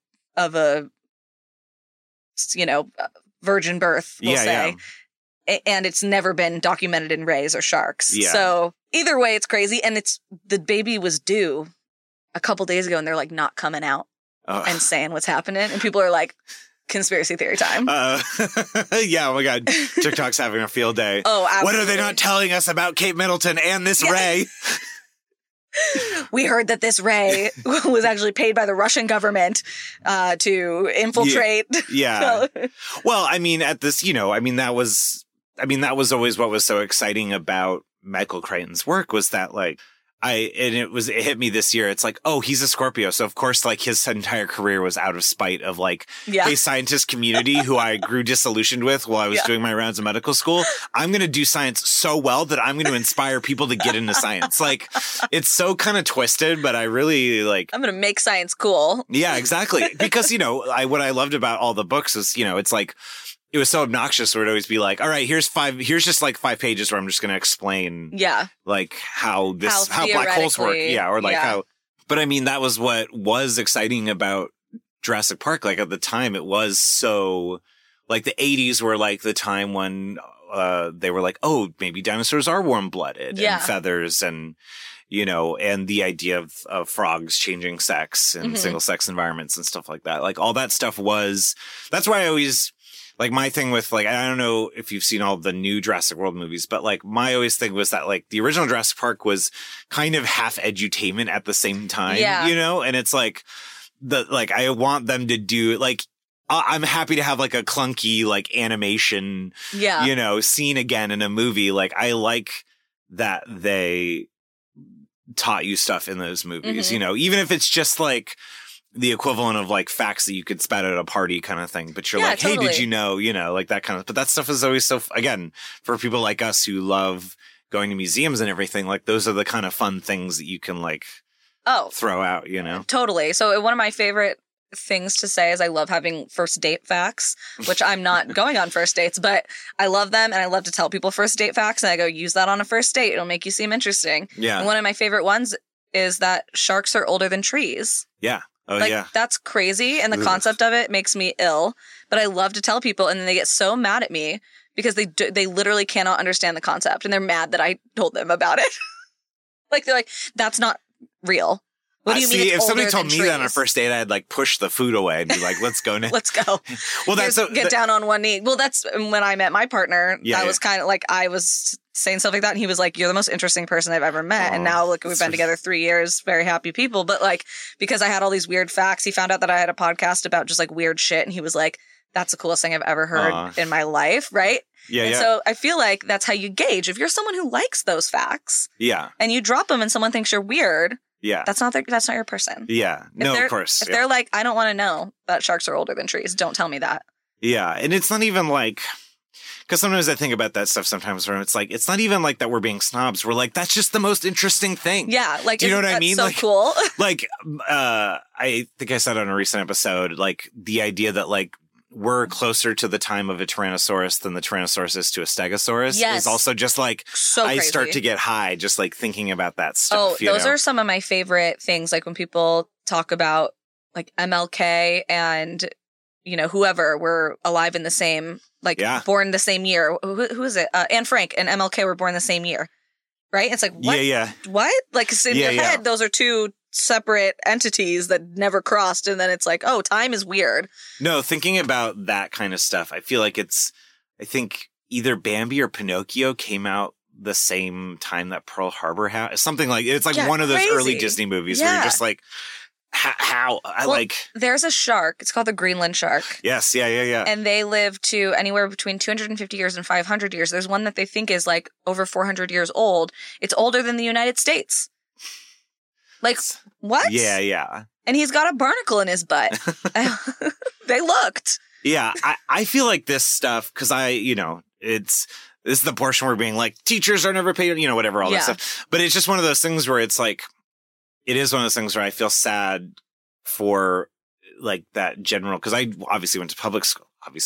virgin birth, we'll say. Yeah. And it's never been documented in rays or sharks. Yeah. So either way, it's crazy. And the baby was due a couple days ago and they're like not coming out and saying what's happening. And people are like, conspiracy theory time. Yeah, oh my God. TikTok's having a field day. Oh, absolutely. What are they not telling us about Kate Middleton and this ray? We heard that this ray was actually paid by the Russian government to infiltrate. Yeah. Well, I mean, at this, that was always what was so exciting about Michael Crichton's work was that, like, it hit me this year. It's like, oh, he's a Scorpio. So of course, like his entire career was out of spite of like a scientist community who I grew disillusioned with while I was doing my rounds of medical school. I'm going to do science so well that I'm going to inspire people to get into science. Like it's so kind of twisted, but I really like, I'm going to make science cool. Yeah, exactly. Because, you know, what I loved about all the books is, you know, it's like, it was so obnoxious where it'd always be like, all right, here's just like 5 pages where I'm just going to explain like how black holes work. Yeah. Or like how, but I mean, that was what was exciting about Jurassic Park. Like at the time it was so like the 80s were like the time when, they were like, oh, maybe dinosaurs are warm blooded and feathers and, you know, and the idea of frogs changing sex and single sex environments and stuff like that. Like all that stuff that's why I always, like my thing with like, I don't know if you've seen all the new Jurassic World movies, but like my always thing was that like the original Jurassic Park was kind of half edutainment at the same time, you know? And it's like I want them to do like, I'm happy to have like a clunky like animation, you know, scene again in a movie. Like I like that they taught you stuff in those movies, you know, even if it's just like the equivalent of like facts that you could spat at a party kind of thing. But you're like, hey, did you know, like that kind of, but that stuff is always so, again, for people like us who love going to museums and everything, like those are the kind of fun things that you can like throw out, you know? Totally. So one of my favorite things to say is I love having first date facts, which I'm not going on first dates, but I love them and I love to tell people first date facts and I go, use that on a first date. It'll make you seem interesting. Yeah. And one of my favorite ones is that sharks are older than trees. Yeah. Oh, like, that's crazy. And the concept of it makes me ill, but I love to tell people and then they get so mad at me because they literally cannot understand the concept and they're mad that I told them about it. Like, they're like, that's not real. What do you mean? If somebody told me that on a first date, I'd like push the food away and be like, let's go now. Let's go. Well, get down on one knee. Well, that's when I met my partner. That was kind of like, I was saying stuff like that. And he was like, you're the most interesting person I've ever met. And now look, we've been together 3 years, very happy people. But like, because I had all these weird facts, he found out that I had a podcast about just like weird shit. And he was like, that's the coolest thing I've ever heard in my life. Right. Yeah. So I feel like that's how you gauge. If you're someone who likes those facts. Yeah. And you drop them and someone thinks you're weird. Yeah. That's not your person. Yeah. No, of course. If they're like, I don't want to know that sharks are older than trees, don't tell me that. Yeah. And it's not even like, because sometimes I think about that stuff sometimes where it's like, it's not even like that we're being snobs. We're like, that's just the most interesting thing. Yeah. Like, do you know what I mean? So like, cool. Like, I think I said on a recent episode, like the idea that like, we're closer to the time of a Tyrannosaurus than the Tyrannosaurus is to a Stegosaurus is also just like, so I start to get high just like thinking about that stuff. Oh, those are some of my favorite things. Like when people talk about like MLK and, you know, whoever were alive in the same, like born the same year. Who is it? Anne Frank and MLK were born the same year. Right? It's like, what? What? Like in your head, those are two separate entities that never crossed, and then it's like, oh, time is weird. No, thinking about that kind of stuff, I feel like I think either Bambi or Pinocchio came out the same time that Pearl Harbor had. Something like, it's like one of those early Disney movies where you're just like, how? There's a shark. It's called the Greenland shark. Yes, yeah. And they live to anywhere between 250 years and 500 years. There's one that they think is like over 400 years old. It's older than the United States. Like, what? Yeah. And he's got a barnacle in his butt. They looked. Yeah, I feel like this stuff, because this is the portion where being like, teachers are never paid, whatever, all that stuff. But it's just one of those things where it's like, it is one of those things where I feel sad for like that general, because I obviously went to public school.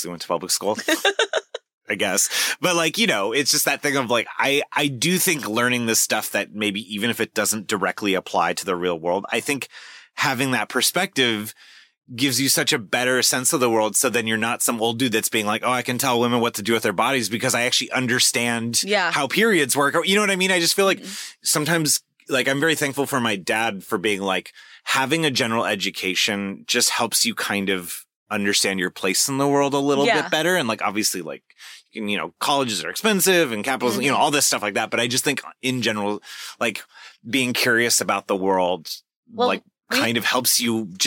I guess. But like, it's just that thing of like, I do think learning this stuff that maybe even if it doesn't directly apply to the real world, I think having that perspective gives you such a better sense of the world. So then you're not some old dude that's being like, oh, I can tell women what to do with their bodies because I actually understand how periods work. Or, you know what I mean? I just feel like sometimes, like, I'm very thankful for my dad for being like, having a general education just helps you kind of understand your place in the world a little bit better. And like, obviously, like, colleges are expensive and capitalism, all this stuff like that. But I just think in general, like being curious about the world, kind of helps you just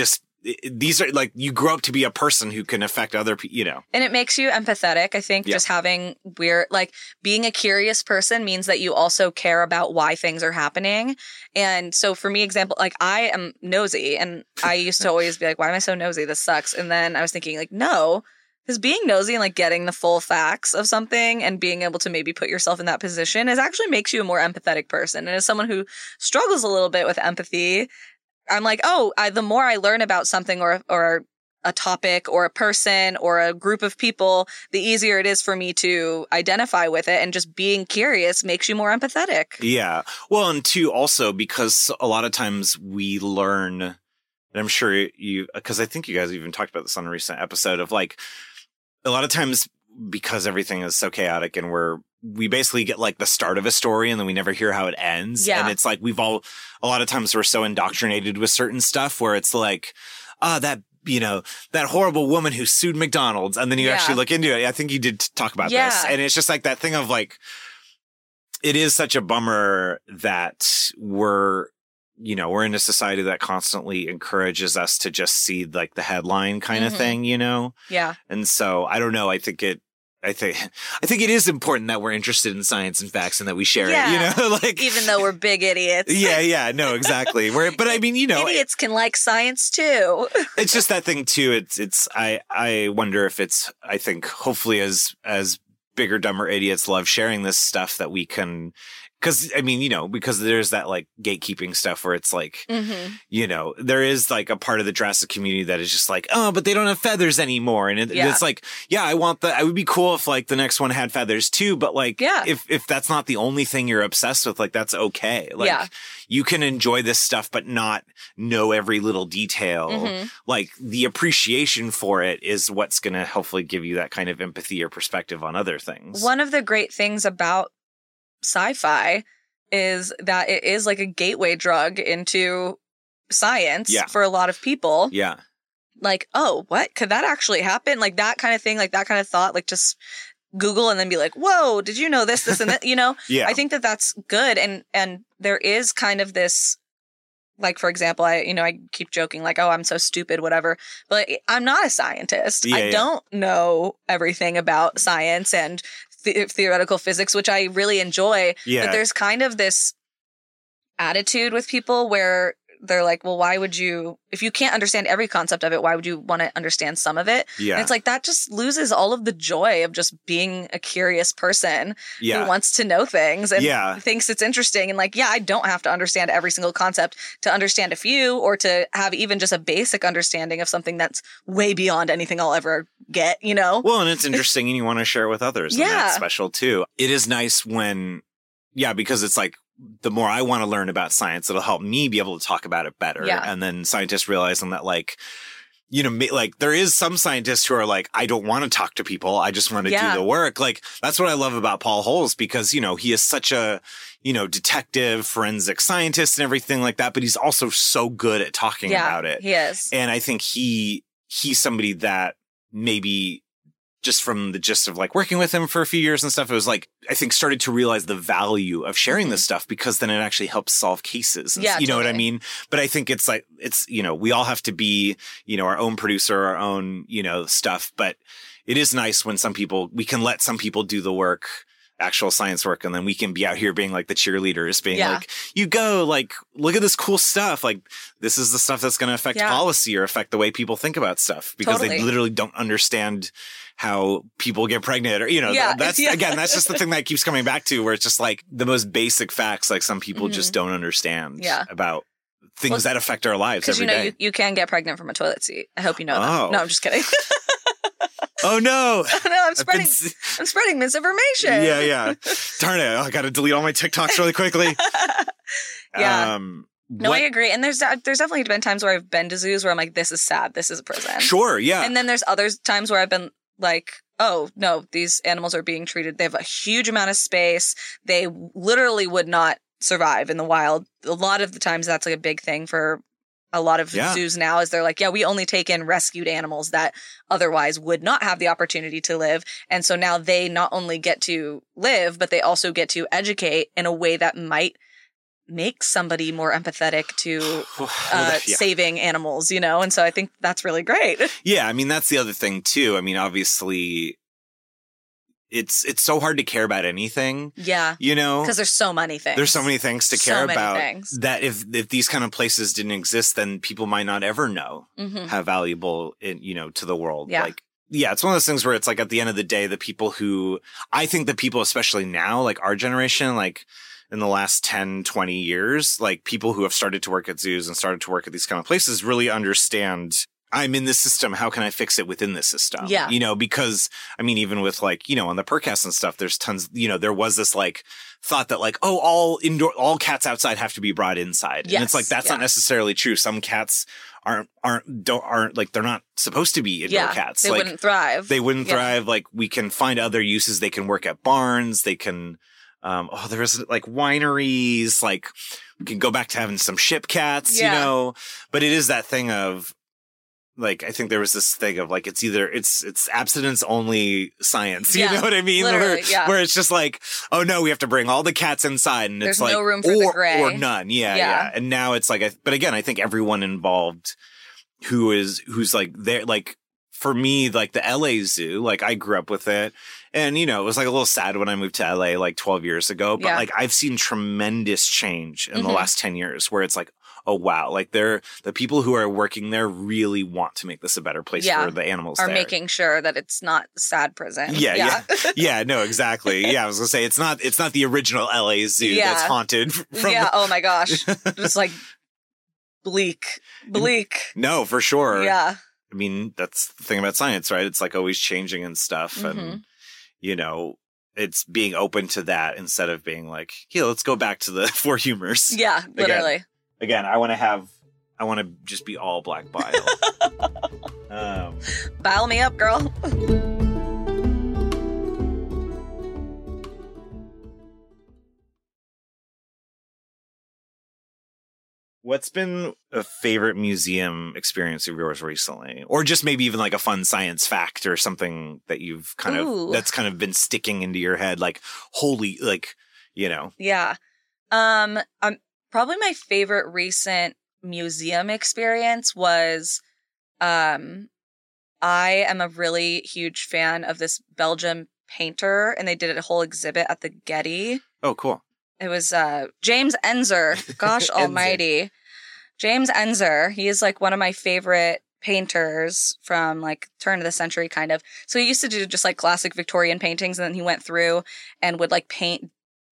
these are like, you grow up to be a person who can affect other people, you know. And it makes you empathetic. I think just having being a curious person means that you also care about why things are happening. And so for me, example, like I am nosy, and I used to always be like, why am I so nosy? This sucks. And then I was thinking like, no, because being nosy and like getting the full facts of something and being able to maybe put yourself in that position is actually makes you a more empathetic person. And as someone who struggles a little bit with empathy, I'm like, the more I learn about something or a topic or a person or a group of people, the easier it is for me to identify with it. And just being curious makes you more empathetic. Yeah. Well, and two, also because a lot of times we learn, and I'm sure because I think you guys even talked about this on a recent episode of like, a lot of times because everything is so chaotic and we basically get like the start of a story and then we never hear how it ends. Yeah. And it's like a lot of times we're so indoctrinated with certain stuff where it's like, that horrible woman who sued McDonald's. And then you actually look into it. I think you did talk about this. And it's just like that thing of like, it is such a bummer that we're in a society that constantly encourages us to just see like the headline kind of thing, you know? Yeah. And so I don't know. I think it is important that we're interested in science and facts and that we share it, you know, like even though we're big idiots. Yeah. No, exactly. But I mean, idiots can like science too. It's just that thing too. I wonder if I think hopefully as bigger, dumber idiots love sharing this stuff that we can, because I mean, because there's that like gatekeeping stuff where it's like, there is like a part of the Jurassic community that is just like, oh, but they don't have feathers anymore. And it's like, I would be cool if like the next one had feathers too. But like, if that's not the only thing you're obsessed with, like that's okay. Like you can enjoy this stuff, but not know every little detail. Like the appreciation for it is what's going to hopefully give you that kind of empathy or perspective on other things. One of the great things about sci-fi is that it is like a gateway drug into science for a lot of people. Yeah. Like, oh, what? Could that actually happen? Like that kind of thing, like that kind of thought, like just Google and then be like, whoa, did you know this and that, Yeah. I think that that's good. And there is kind of this, like, for example, I keep joking like, oh, I'm so stupid, whatever, but I'm not a scientist. I don't know everything about science and theoretical physics, which I really enjoy. Yeah. But there's kind of this attitude with people where they're like, well, why would you, if you can't understand every concept of it, why would you want to understand some of it? Yeah. And it's like, that just loses all of the joy of just being a curious person who wants to know things and thinks it's interesting. And like, I don't have to understand every single concept to understand a few or to have even just a basic understanding of something that's way beyond anything I'll ever get, Well, and it's interesting and you want to share it with others. And that's special too. It is nice when, because it's like, the more I want to learn about science, it'll help me be able to talk about it better. Yeah. And then scientists realizing that like, like there is some scientists who are like, I don't want to talk to people. I just want to do the work. Like that's what I love about Paul Holes because, he is such a, detective, forensic scientist and everything like that. But he's also so good at talking about it. He is. And I think he's somebody that maybe just from the gist of like working with him for a few years and stuff, it was like, I think started to realize the value of sharing this stuff because then it actually helps solve cases. And, you know what I mean? But I think it's like, we all have to be, our own producer, our own, stuff. But it is nice when we can let some people do the work, actual science work. And then we can be out here being like the cheerleaders being like, you go like, look at this cool stuff. Like this is the stuff that's going to affect policy or affect the way people think about stuff because they literally don't understand how people get pregnant or, that's again, that's just the thing that keeps coming back to where it's just like the most basic facts. Like some people just don't understand about things that affect our lives every day. You can get pregnant from a toilet seat. I hope you know that. No, I'm just kidding. Oh no! No, I'm spreading misinformation. Yeah. Darn it! I got to delete all my TikToks really quickly. No, I agree. And there's definitely been times where I've been to zoos where I'm like, this is sad. This is a prison. Sure. Yeah. And then there's other times where I've been like, oh no, these animals are being treated. They have a huge amount of space. They literally would not survive in the wild. A lot of the times that's like a big thing for a lot of zoos now is they're like, we only take in rescued animals that otherwise would not have the opportunity to live. And so now they not only get to live, but they also get to educate in a way that might make somebody more empathetic to Yeah. saving animals, you know? And so I think that's really great. Yeah, I mean, that's the other thing, too. I mean, obviously, it's so hard to care about anything. Yeah. You know? Because there's so many things. There's so many things to care So many about things. that if these kind of places didn't exist, then people might not ever know how valuable it, to the world. Yeah. Like, yeah, it's one of those things where it's like at the end of the day, the people who, I think the people, especially now, like our generation, like in the last 10, 20 years, like people who have started to work at zoos and started to work at these kind of places really understand, I'm in this system. How can I fix it within this system? Yeah. Because I mean, even with like, on the Percast and stuff, there's tons, there was this like thought that like, oh, all cats outside have to be brought inside. Yes. And it's like, that's not necessarily true. Some cats aren't like, they're not supposed to be indoor cats. They like, wouldn't thrive. They wouldn't thrive. Like we can find other uses. They can work at barns. They can, there's like wineries, like we can go back to having some ship cats, but it is that thing of, like, I think there was this thing of like, it's abstinence only science. You know what I mean? Where it's just like, oh no, we have to bring all the cats inside and There's it's like, no room for the gray. Or none. Yeah. And now it's like, but again, I think everyone involved who's like there, like for me, like the LA Zoo, like I grew up with it and, it was like a little sad when I moved to LA like 12 years ago, but like I've seen tremendous change in the last 10 years where it's like, oh, wow. Like the people who are working there really want to make this a better place for the animals are there. making sure that it's not sad prison. Yeah, no, exactly. Yeah, I was going to say, it's not the original LA Zoo that's haunted. Oh my gosh. Just like bleak. No, for sure. Yeah. I mean, that's the thing about science, right? It's like always changing and stuff. And, it's being open to that instead of being like, let's go back to the four humors. Yeah, literally. Again, I want to just be all black bile. Bile me up, girl. What's been a favorite museum experience of yours recently? Or just maybe even like a fun science fact or something that you've that's kind of been sticking into your head, like, holy, like, Yeah. Probably my favorite recent museum experience was, I am a really huge fan of this Belgian painter, and they did a whole exhibit at the Getty. Oh, cool. It was James Ensor. Gosh almighty. James Ensor. He is like one of my favorite painters from like turn of the century kind of. So he used to do just like classic Victorian paintings, and then he went through and would like paint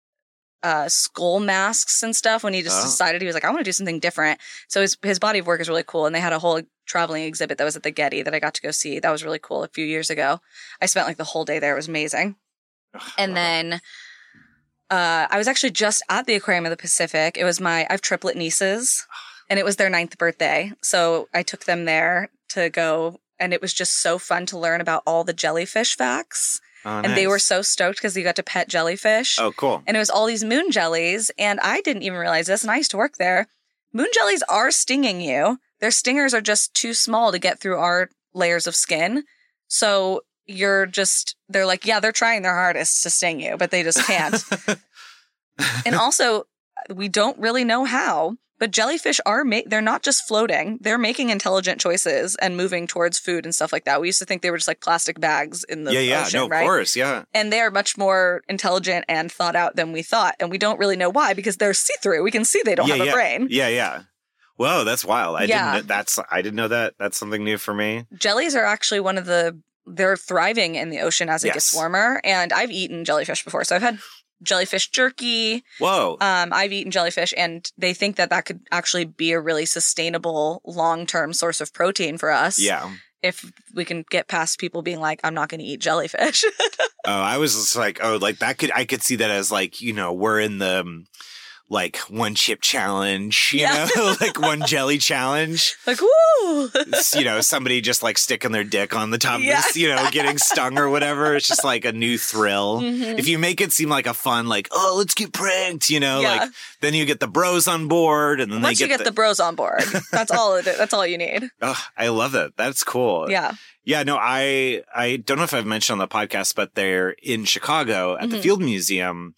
skull masks and stuff when he just decided he was like, I want to do something different. So his body of work is really cool. And they had a whole traveling exhibit that was at the Getty that I got to go see. That was really cool a few years ago. I spent like the whole day there. It was amazing. And then I was actually just at the Aquarium of the Pacific. I have triplet nieces and it was their 9th birthday. So I took them there to go, and it was just so fun to learn about all the jellyfish facts. Oh, and they were so stoked because you got to pet jellyfish. Oh, cool. And it was all these moon jellies. And I didn't even realize this. And I used to work there. Moon jellies are stinging you. Their stingers are just too small to get through our layers of skin. So they're like, yeah, they're trying their hardest to sting you, but they just can't. And also, we don't really know how. But jellyfish they're not just floating. They're making intelligent choices and moving towards food and stuff like that. We used to think they were just like plastic bags in the ocean, right? Of course, yeah. And they are much more intelligent and thought out than we thought. And we don't really know why, because they're see-through. We can see they don't have a brain. Yeah. Whoa, that's wild. I didn't know that. That's something new for me. Jellies are actually they're thriving in the ocean as it gets warmer. And I've eaten jellyfish before. So I've had jellyfish jerky. Whoa. I've eaten jellyfish, and they think that could actually be a really sustainable long-term source of protein for us. Yeah. If we can get past people being like, I'm not going to eat jellyfish. I was just like, like that I could see that as like, we're in the like one chip challenge, you know, like one jelly challenge. Like, woo! Somebody just like sticking their dick on the top of this, getting stung or whatever. It's just like a new thrill. Mm-hmm. If you make it seem like a fun, like, oh, let's get pranked, like then you get the bros on board, and then once you get the bros on board, that's all that's all you need. Oh, I love that. That's cool. Yeah. Yeah, no, I don't know if I've mentioned on the podcast, but they're in Chicago at the Field Museum.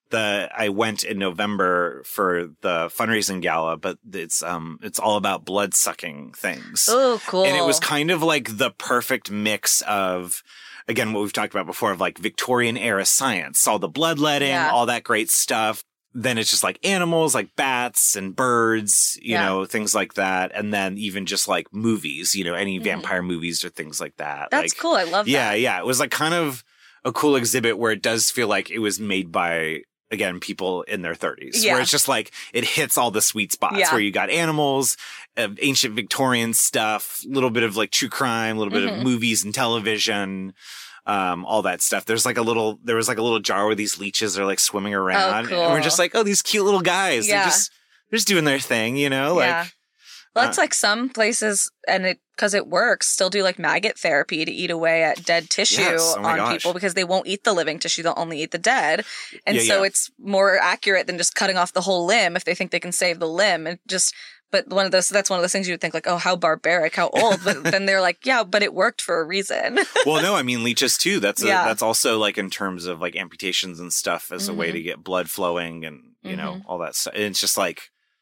I went in November for the fundraising gala, but it's all about blood sucking things. Oh, cool. And it was kind of like the perfect mix of, again, what we've talked about before, of like Victorian era science, all the bloodletting, all that great stuff. Then it's just like animals, like bats and birds, you know, things like that. And then even just like movies, you know, any vampire movies or things like that. That's like, cool. I love that. Yeah. It was like kind of a cool exhibit where it does feel like it was made by, again, people in their 30s, where it's just like it hits all the sweet spots where you got animals, ancient Victorian stuff, a little bit of like true crime, a little bit of movies and television. All that stuff. There was like a little jar where these leeches are like swimming around. Oh, cool. And we're just like, oh, these cute little guys. Yeah. They're just doing their thing, you know? Like, well, it's like some places, and because it works, still do like maggot therapy to eat away at dead tissue on people because they won't eat the living tissue. They'll only eat the dead. And so it's more accurate than just cutting off the whole limb if they think they can save the limb. But that's one of those things you would think like, oh, how barbaric, how old. But then they're like, yeah, but it worked for a reason. Well, no, I mean, leeches too. That's also like in terms of like amputations and stuff as a way to get blood flowing and, you know, all that stuff. It's just like,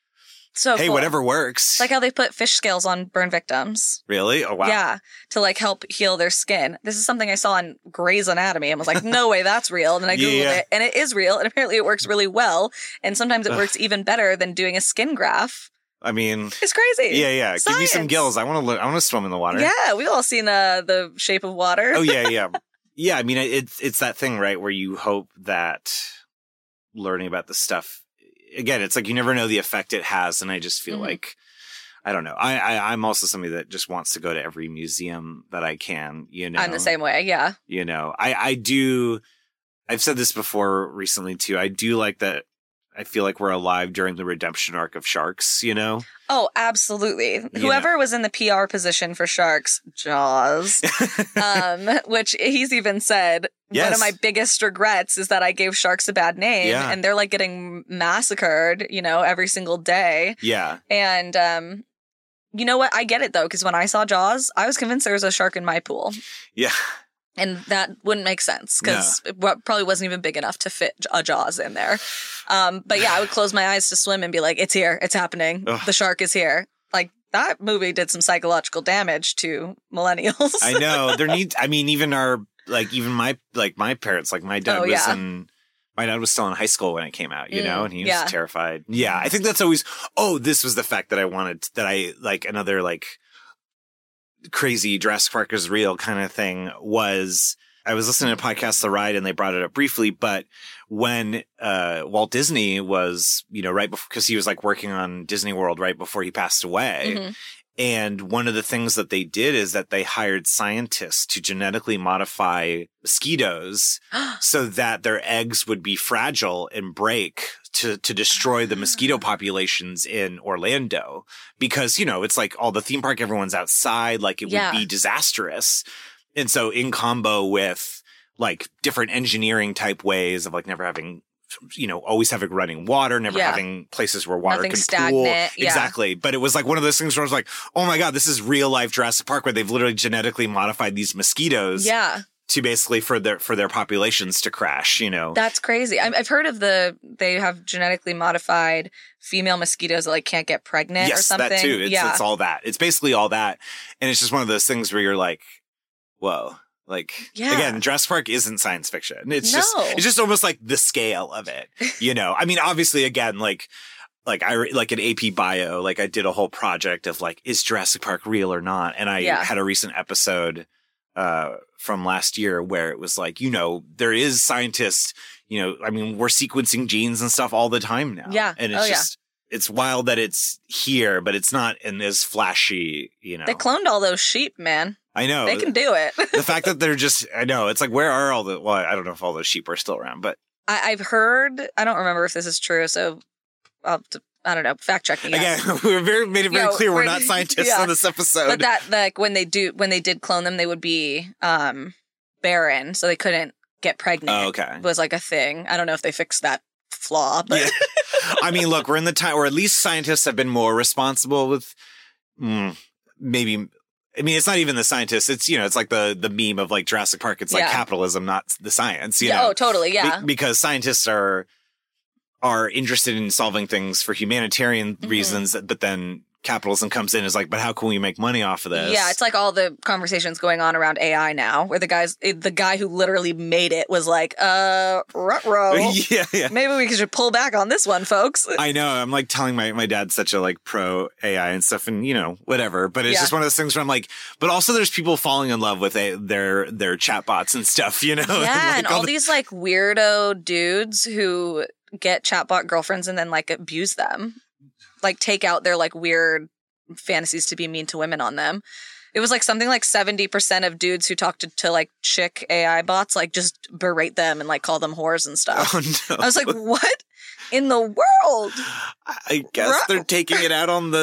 so hey, cool. whatever works. It's like how they put fish scales on burn victims. Really? Oh, wow. Yeah, to like help heal their skin. This is something I saw on Grey's Anatomy and was like, no way, that's real. And then I Googled it, and it is real. And apparently it works really well. And sometimes it works even better than doing a skin graft. I mean, it's crazy. Yeah. Science. Give me some gills. I want to swim in the water. Yeah, we've all seen The Shape of Water. Oh, yeah. Yeah, I mean, it's that thing, right, where you hope that learning about this stuff, again, it's like you never know the effect it has, and I just feel like, I don't know. I'm also somebody that just wants to go to every museum that I can, you know. I'm the same way, yeah. You know, I do, I've said this before recently, too. I do like that. I feel like we're alive during the redemption arc of Sharks, you know? Oh, absolutely. Whoever was in the PR position for Sharks, Jaws, which he's even said, one of my biggest regrets is that I gave Sharks a bad name, and they're like getting massacred, you know, every single day. Yeah. And you know what? I get it, though, because when I saw Jaws, I was convinced there was a shark in my pool. Yeah. And that wouldn't make sense because it probably wasn't even big enough to fit a Jaws in there. But yeah, I would close my eyes to swim and be like, it's here. It's happening. Ugh. The shark is here. Like, that movie did some psychological damage to millennials. I know. Even my parents, like my dad my dad was still in high school when it came out, you know, and he was terrified. Yeah. I think that's always, this was the fact that another like crazy Jurassic Park is real kind of thing was, I was listening to a podcast, The Ride, and they brought it up briefly, but when Walt Disney was, you know, right before, because he was like working on Disney World right before he passed away. And one of the things that they did is that they hired scientists to genetically modify mosquitoes so that their eggs would be fragile and break to destroy the mosquito populations in Orlando. Because, you know, it's like all the theme park, everyone's outside, like it would be disastrous. And so in combo with like different engineering type ways of like never having, you know, always having running water, never having places where water can pool. Exactly. But it was like one of those things where I was like, oh my God, this is real life Jurassic Park where they've literally genetically modified these mosquitoes. To basically for their populations to crash, you know. That's crazy. I've heard of they have genetically modified female mosquitoes that like can't get pregnant or something. Yes, that too. It's all that. It's basically all that. And it's just one of those things where you're like, whoa. Like, again, Jurassic Park isn't science fiction. It's just almost like the scale of it, you know? I mean, obviously, again, like an AP Bio, like I did a whole project of like, is Jurassic Park real or not? And I had a recent episode from last year where it was like, you know, there is scientists, you know, I mean, we're sequencing genes and stuff all the time now. Yeah. And it's it's wild that it's here, but it's not in as flashy, you know. They cloned all those sheep, man. I know. They can do it. The fact that they're just, I know, it's like, where are all the, well, I don't know if all those sheep are still around, but. I've heard, I don't remember if this is true, so I'll have to, I don't know, fact check me. Again, made it very clear we're not scientists on this episode. But that, like, when they did clone them, they would be barren, so they couldn't get pregnant. Oh, okay. It was like a thing. I don't know if they fixed that flaw, but. Yeah. I mean, look, we're in the time where at least scientists have been more responsible with maybe. I mean, it's not even the scientists. It's, you know, it's like the meme of like Jurassic Park. It's like capitalism, not the science. You know? Oh, totally. Yeah. Because scientists are are interested in solving things for humanitarian reasons, but then capitalism comes in and is like, but how can we make money off of this? Yeah, it's like all the conversations going on around AI now, where the guy who literally made it was like, ruh-roh. Yeah. Maybe we should pull back on this one, folks. I know. I'm like telling my dad's such a like pro AI and stuff and, you know, whatever. But it's just one of those things where I'm like, but also there's people falling in love with their chatbots and stuff, you know? Yeah, and all these like weirdo dudes who get chatbot girlfriends and then like abuse them. Like take out their like weird fantasies to be mean to women on them. It was like something like 70% of dudes who talk to like chick AI bots like just berate them and like call them whores and stuff. Oh, no. I was like, what in the world? I guess they're taking it out on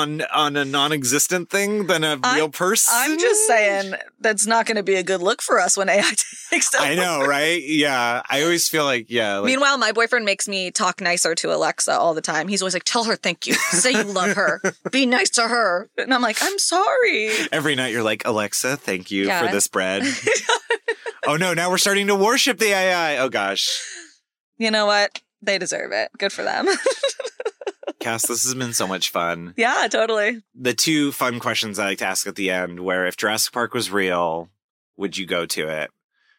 a non-existent thing than a real person. I'm just saying that's not going to be a good look for us when AI takes over. I know, right? Yeah. I always feel like, Meanwhile, my boyfriend makes me talk nicer to Alexa all the time. He's always like, tell her thank you. Say you love her. Be nice to her. And I'm like, I'm sorry. Every night you're like, Alexa, thank you for this bread. Oh no, now we're starting to worship the AI. Oh gosh. You know what? They deserve it. Good for them. Cass, this has been so much fun. Yeah, totally. The two fun questions I like to ask at the end, where if Jurassic Park was real, would you go to it?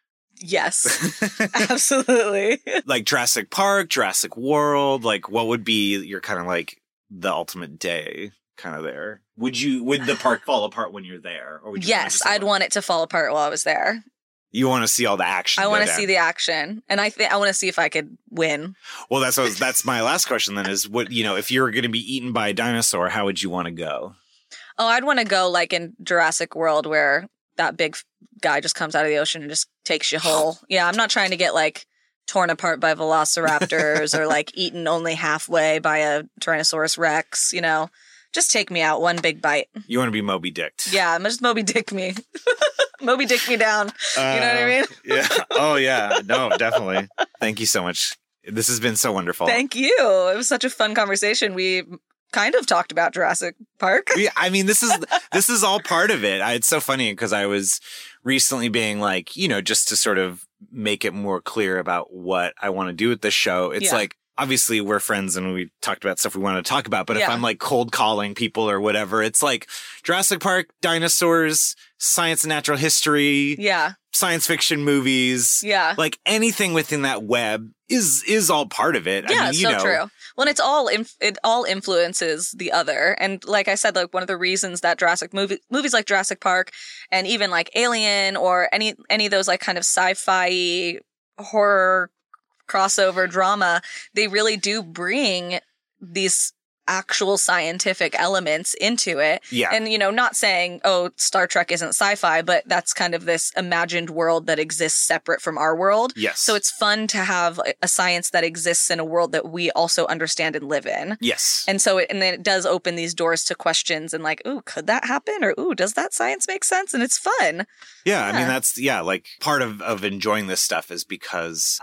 Yes, absolutely. Like Jurassic Park, Jurassic World, like what would be your kind of like the ultimate day kind of there? Would the park fall apart when you're there? Or would you I'd want it to fall apart while I was there. You want to see all the action. I want to see the action, and I want to see if I could win. Well, that's my last question then is what, you know, if you were going to be eaten by a dinosaur, how would you want to go? Oh, I'd want to go like in Jurassic World where that big guy just comes out of the ocean and just takes you whole. Yeah, I'm not trying to get like torn apart by velociraptors or like eaten only halfway by a Tyrannosaurus Rex, you know. Just take me out, one big bite. You want to be Moby Dicked. Yeah, just Moby Dick me. Moby Dick me down. You know what I mean? Yeah. Oh, yeah. No, definitely. Thank you so much. This has been so wonderful. Thank you. It was such a fun conversation. We kind of talked about Jurassic Park. Yeah, I mean, this is all part of it. It's so funny because I was recently being like, you know, just to sort of make it more clear about what I want to do with this show. It's like, obviously we're friends and we talked about stuff we want to talk about, but if I'm like cold calling people or whatever, it's like Jurassic Park, dinosaurs, science and natural history, science fiction movies, like anything within that web is all part of it. Yeah, I mean, you know, true. Well, it all influences the other, and like I said, like one of the reasons that movies like Jurassic Park and even like Alien or any of those like kind of sci-fi horror crossover drama, they really do bring these actual scientific elements into it. Yeah. And, you know, not saying, oh, Star Trek isn't sci-fi, but that's kind of this imagined world that exists separate from our world. Yes. So it's fun to have a science that exists in a world that we also understand and live in. Yes. And so and then it does open these doors to questions and like, ooh, could that happen? Or, ooh, does that science make sense? And it's fun. Yeah, I mean, that's, like part of enjoying this stuff is because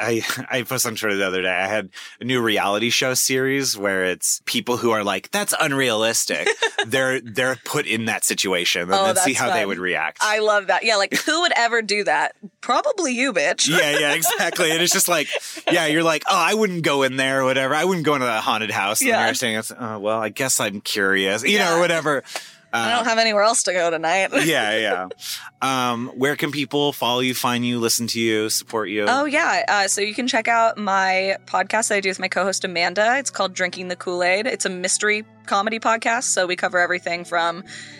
I posted on Twitter the other day, I had a new reality show series where it's people who are like, that's unrealistic. they're put in that situation and then see how they would react. I love that. Yeah, like who would ever do that? Probably you, bitch. Yeah, exactly. And it's just like, you're like, oh, I wouldn't go in there or whatever. I wouldn't go into that haunted house. And they're saying, oh, well, I guess I'm curious, you know, or whatever. I don't have anywhere else to go tonight. Yeah. Where can people follow you, find you, listen to you, support you? Oh, yeah. So you can check out my podcast that I do with my co-host Amanda. It's called Drinking the Kool-Aid. It's a mystery comedy podcast. So we cover everything from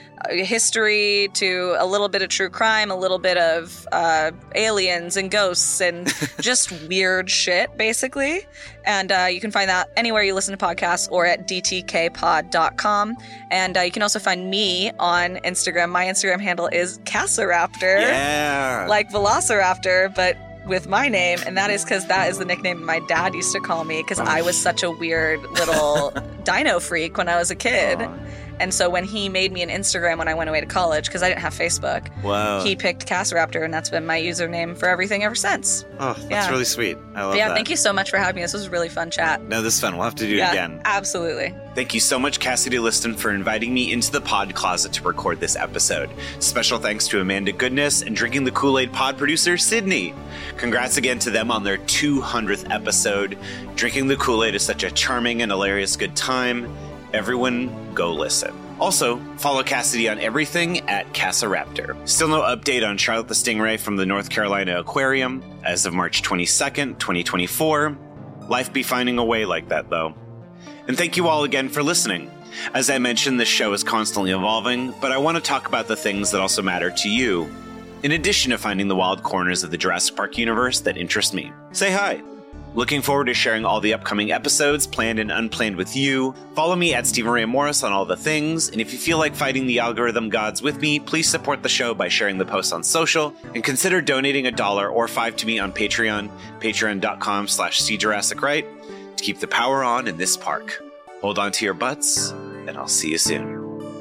history to a little bit of true crime, a little bit of aliens and ghosts and just weird shit, basically. And you can find that anywhere you listen to podcasts or at dtkpod.com. And you can also find me on Instagram. My Instagram handle is Cassaraptor. Yeah. Like Velociraptor, but with my name, and that is because that is the nickname my dad used to call me because I was such a weird little dino freak when I was a kid. And so when he made me an Instagram when I went away to college, because I didn't have Facebook, he picked Casaraptor, and that's been my username for everything ever since. Oh, that's really sweet. I love that. Yeah, thank you so much for having me. This was a really fun chat. No, this is fun. We'll have to do it again. Absolutely. Thank you so much, Cassidy Liston, for inviting me into the pod closet to record this episode. Special thanks to Amanda Goodness and Drinking the Kool-Aid pod producer, Sydney. Congrats again to them on their 200th episode. Drinking the Kool-Aid is such a charming and hilarious good time. Everyone, go listen. Also, follow Cassidy on everything at Casaraptor. Still no update on Charlotte the Stingray from the North Carolina Aquarium as of March 22nd, 2024. Life be finding a way like that, though. And thank you all again for listening. As I mentioned, this show is constantly evolving, but I want to talk about the things that also matter to you, in addition to finding the wild corners of the Jurassic Park universe that interest me. Say hi. Looking forward to sharing all the upcoming episodes, planned and unplanned, with you. Follow me at Stephen Ray Morris on all the things, and if you feel like fighting the algorithm gods with me, please support the show by sharing the posts on social, and consider donating $1 or $5 to me on Patreon, patreon.com/SeeJurassicRight, to keep the power on in this park. Hold on to your butts, and I'll see you soon.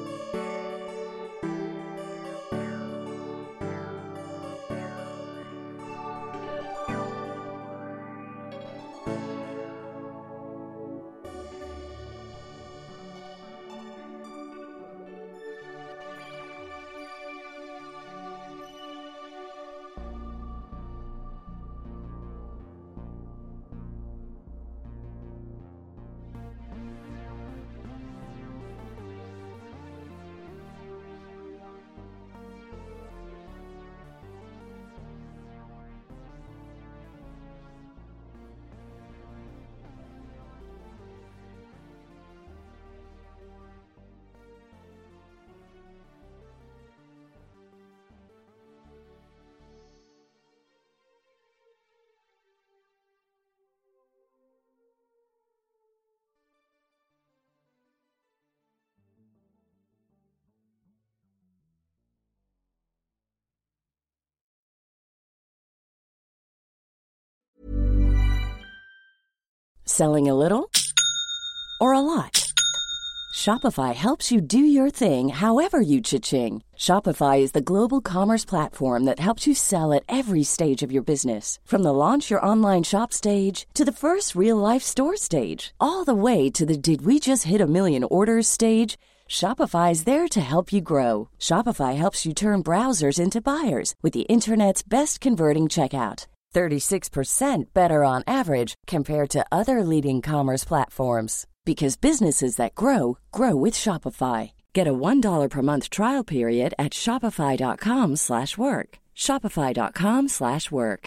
Selling a little or a lot? Shopify helps you do your thing however you cha-ching. Shopify is the global commerce platform that helps you sell at every stage of your business. From the launch your online shop stage to the first real-life store stage, all the way to the did we just hit a million orders stage. Shopify is there to help you grow. Shopify helps you turn browsers into buyers with the internet's best converting checkout. 36% better on average compared to other leading commerce platforms. Because businesses that grow, grow with Shopify. Get a $1 per month trial period at shopify.com/work. Shopify.com/work.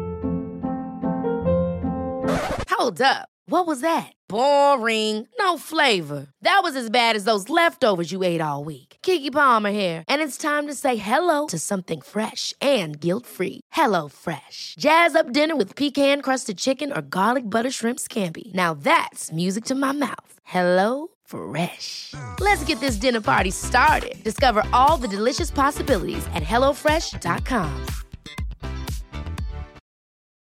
Hold up. What was that? Boring. No flavor. That was as bad as those leftovers you ate all week. Keke Palmer here. And it's time to say hello to something fresh and guilt-free. HelloFresh. Jazz up dinner with pecan-crusted chicken or garlic butter shrimp scampi. Now that's music to my mouth. HelloFresh. Let's get this dinner party started. Discover all the delicious possibilities at HelloFresh.com.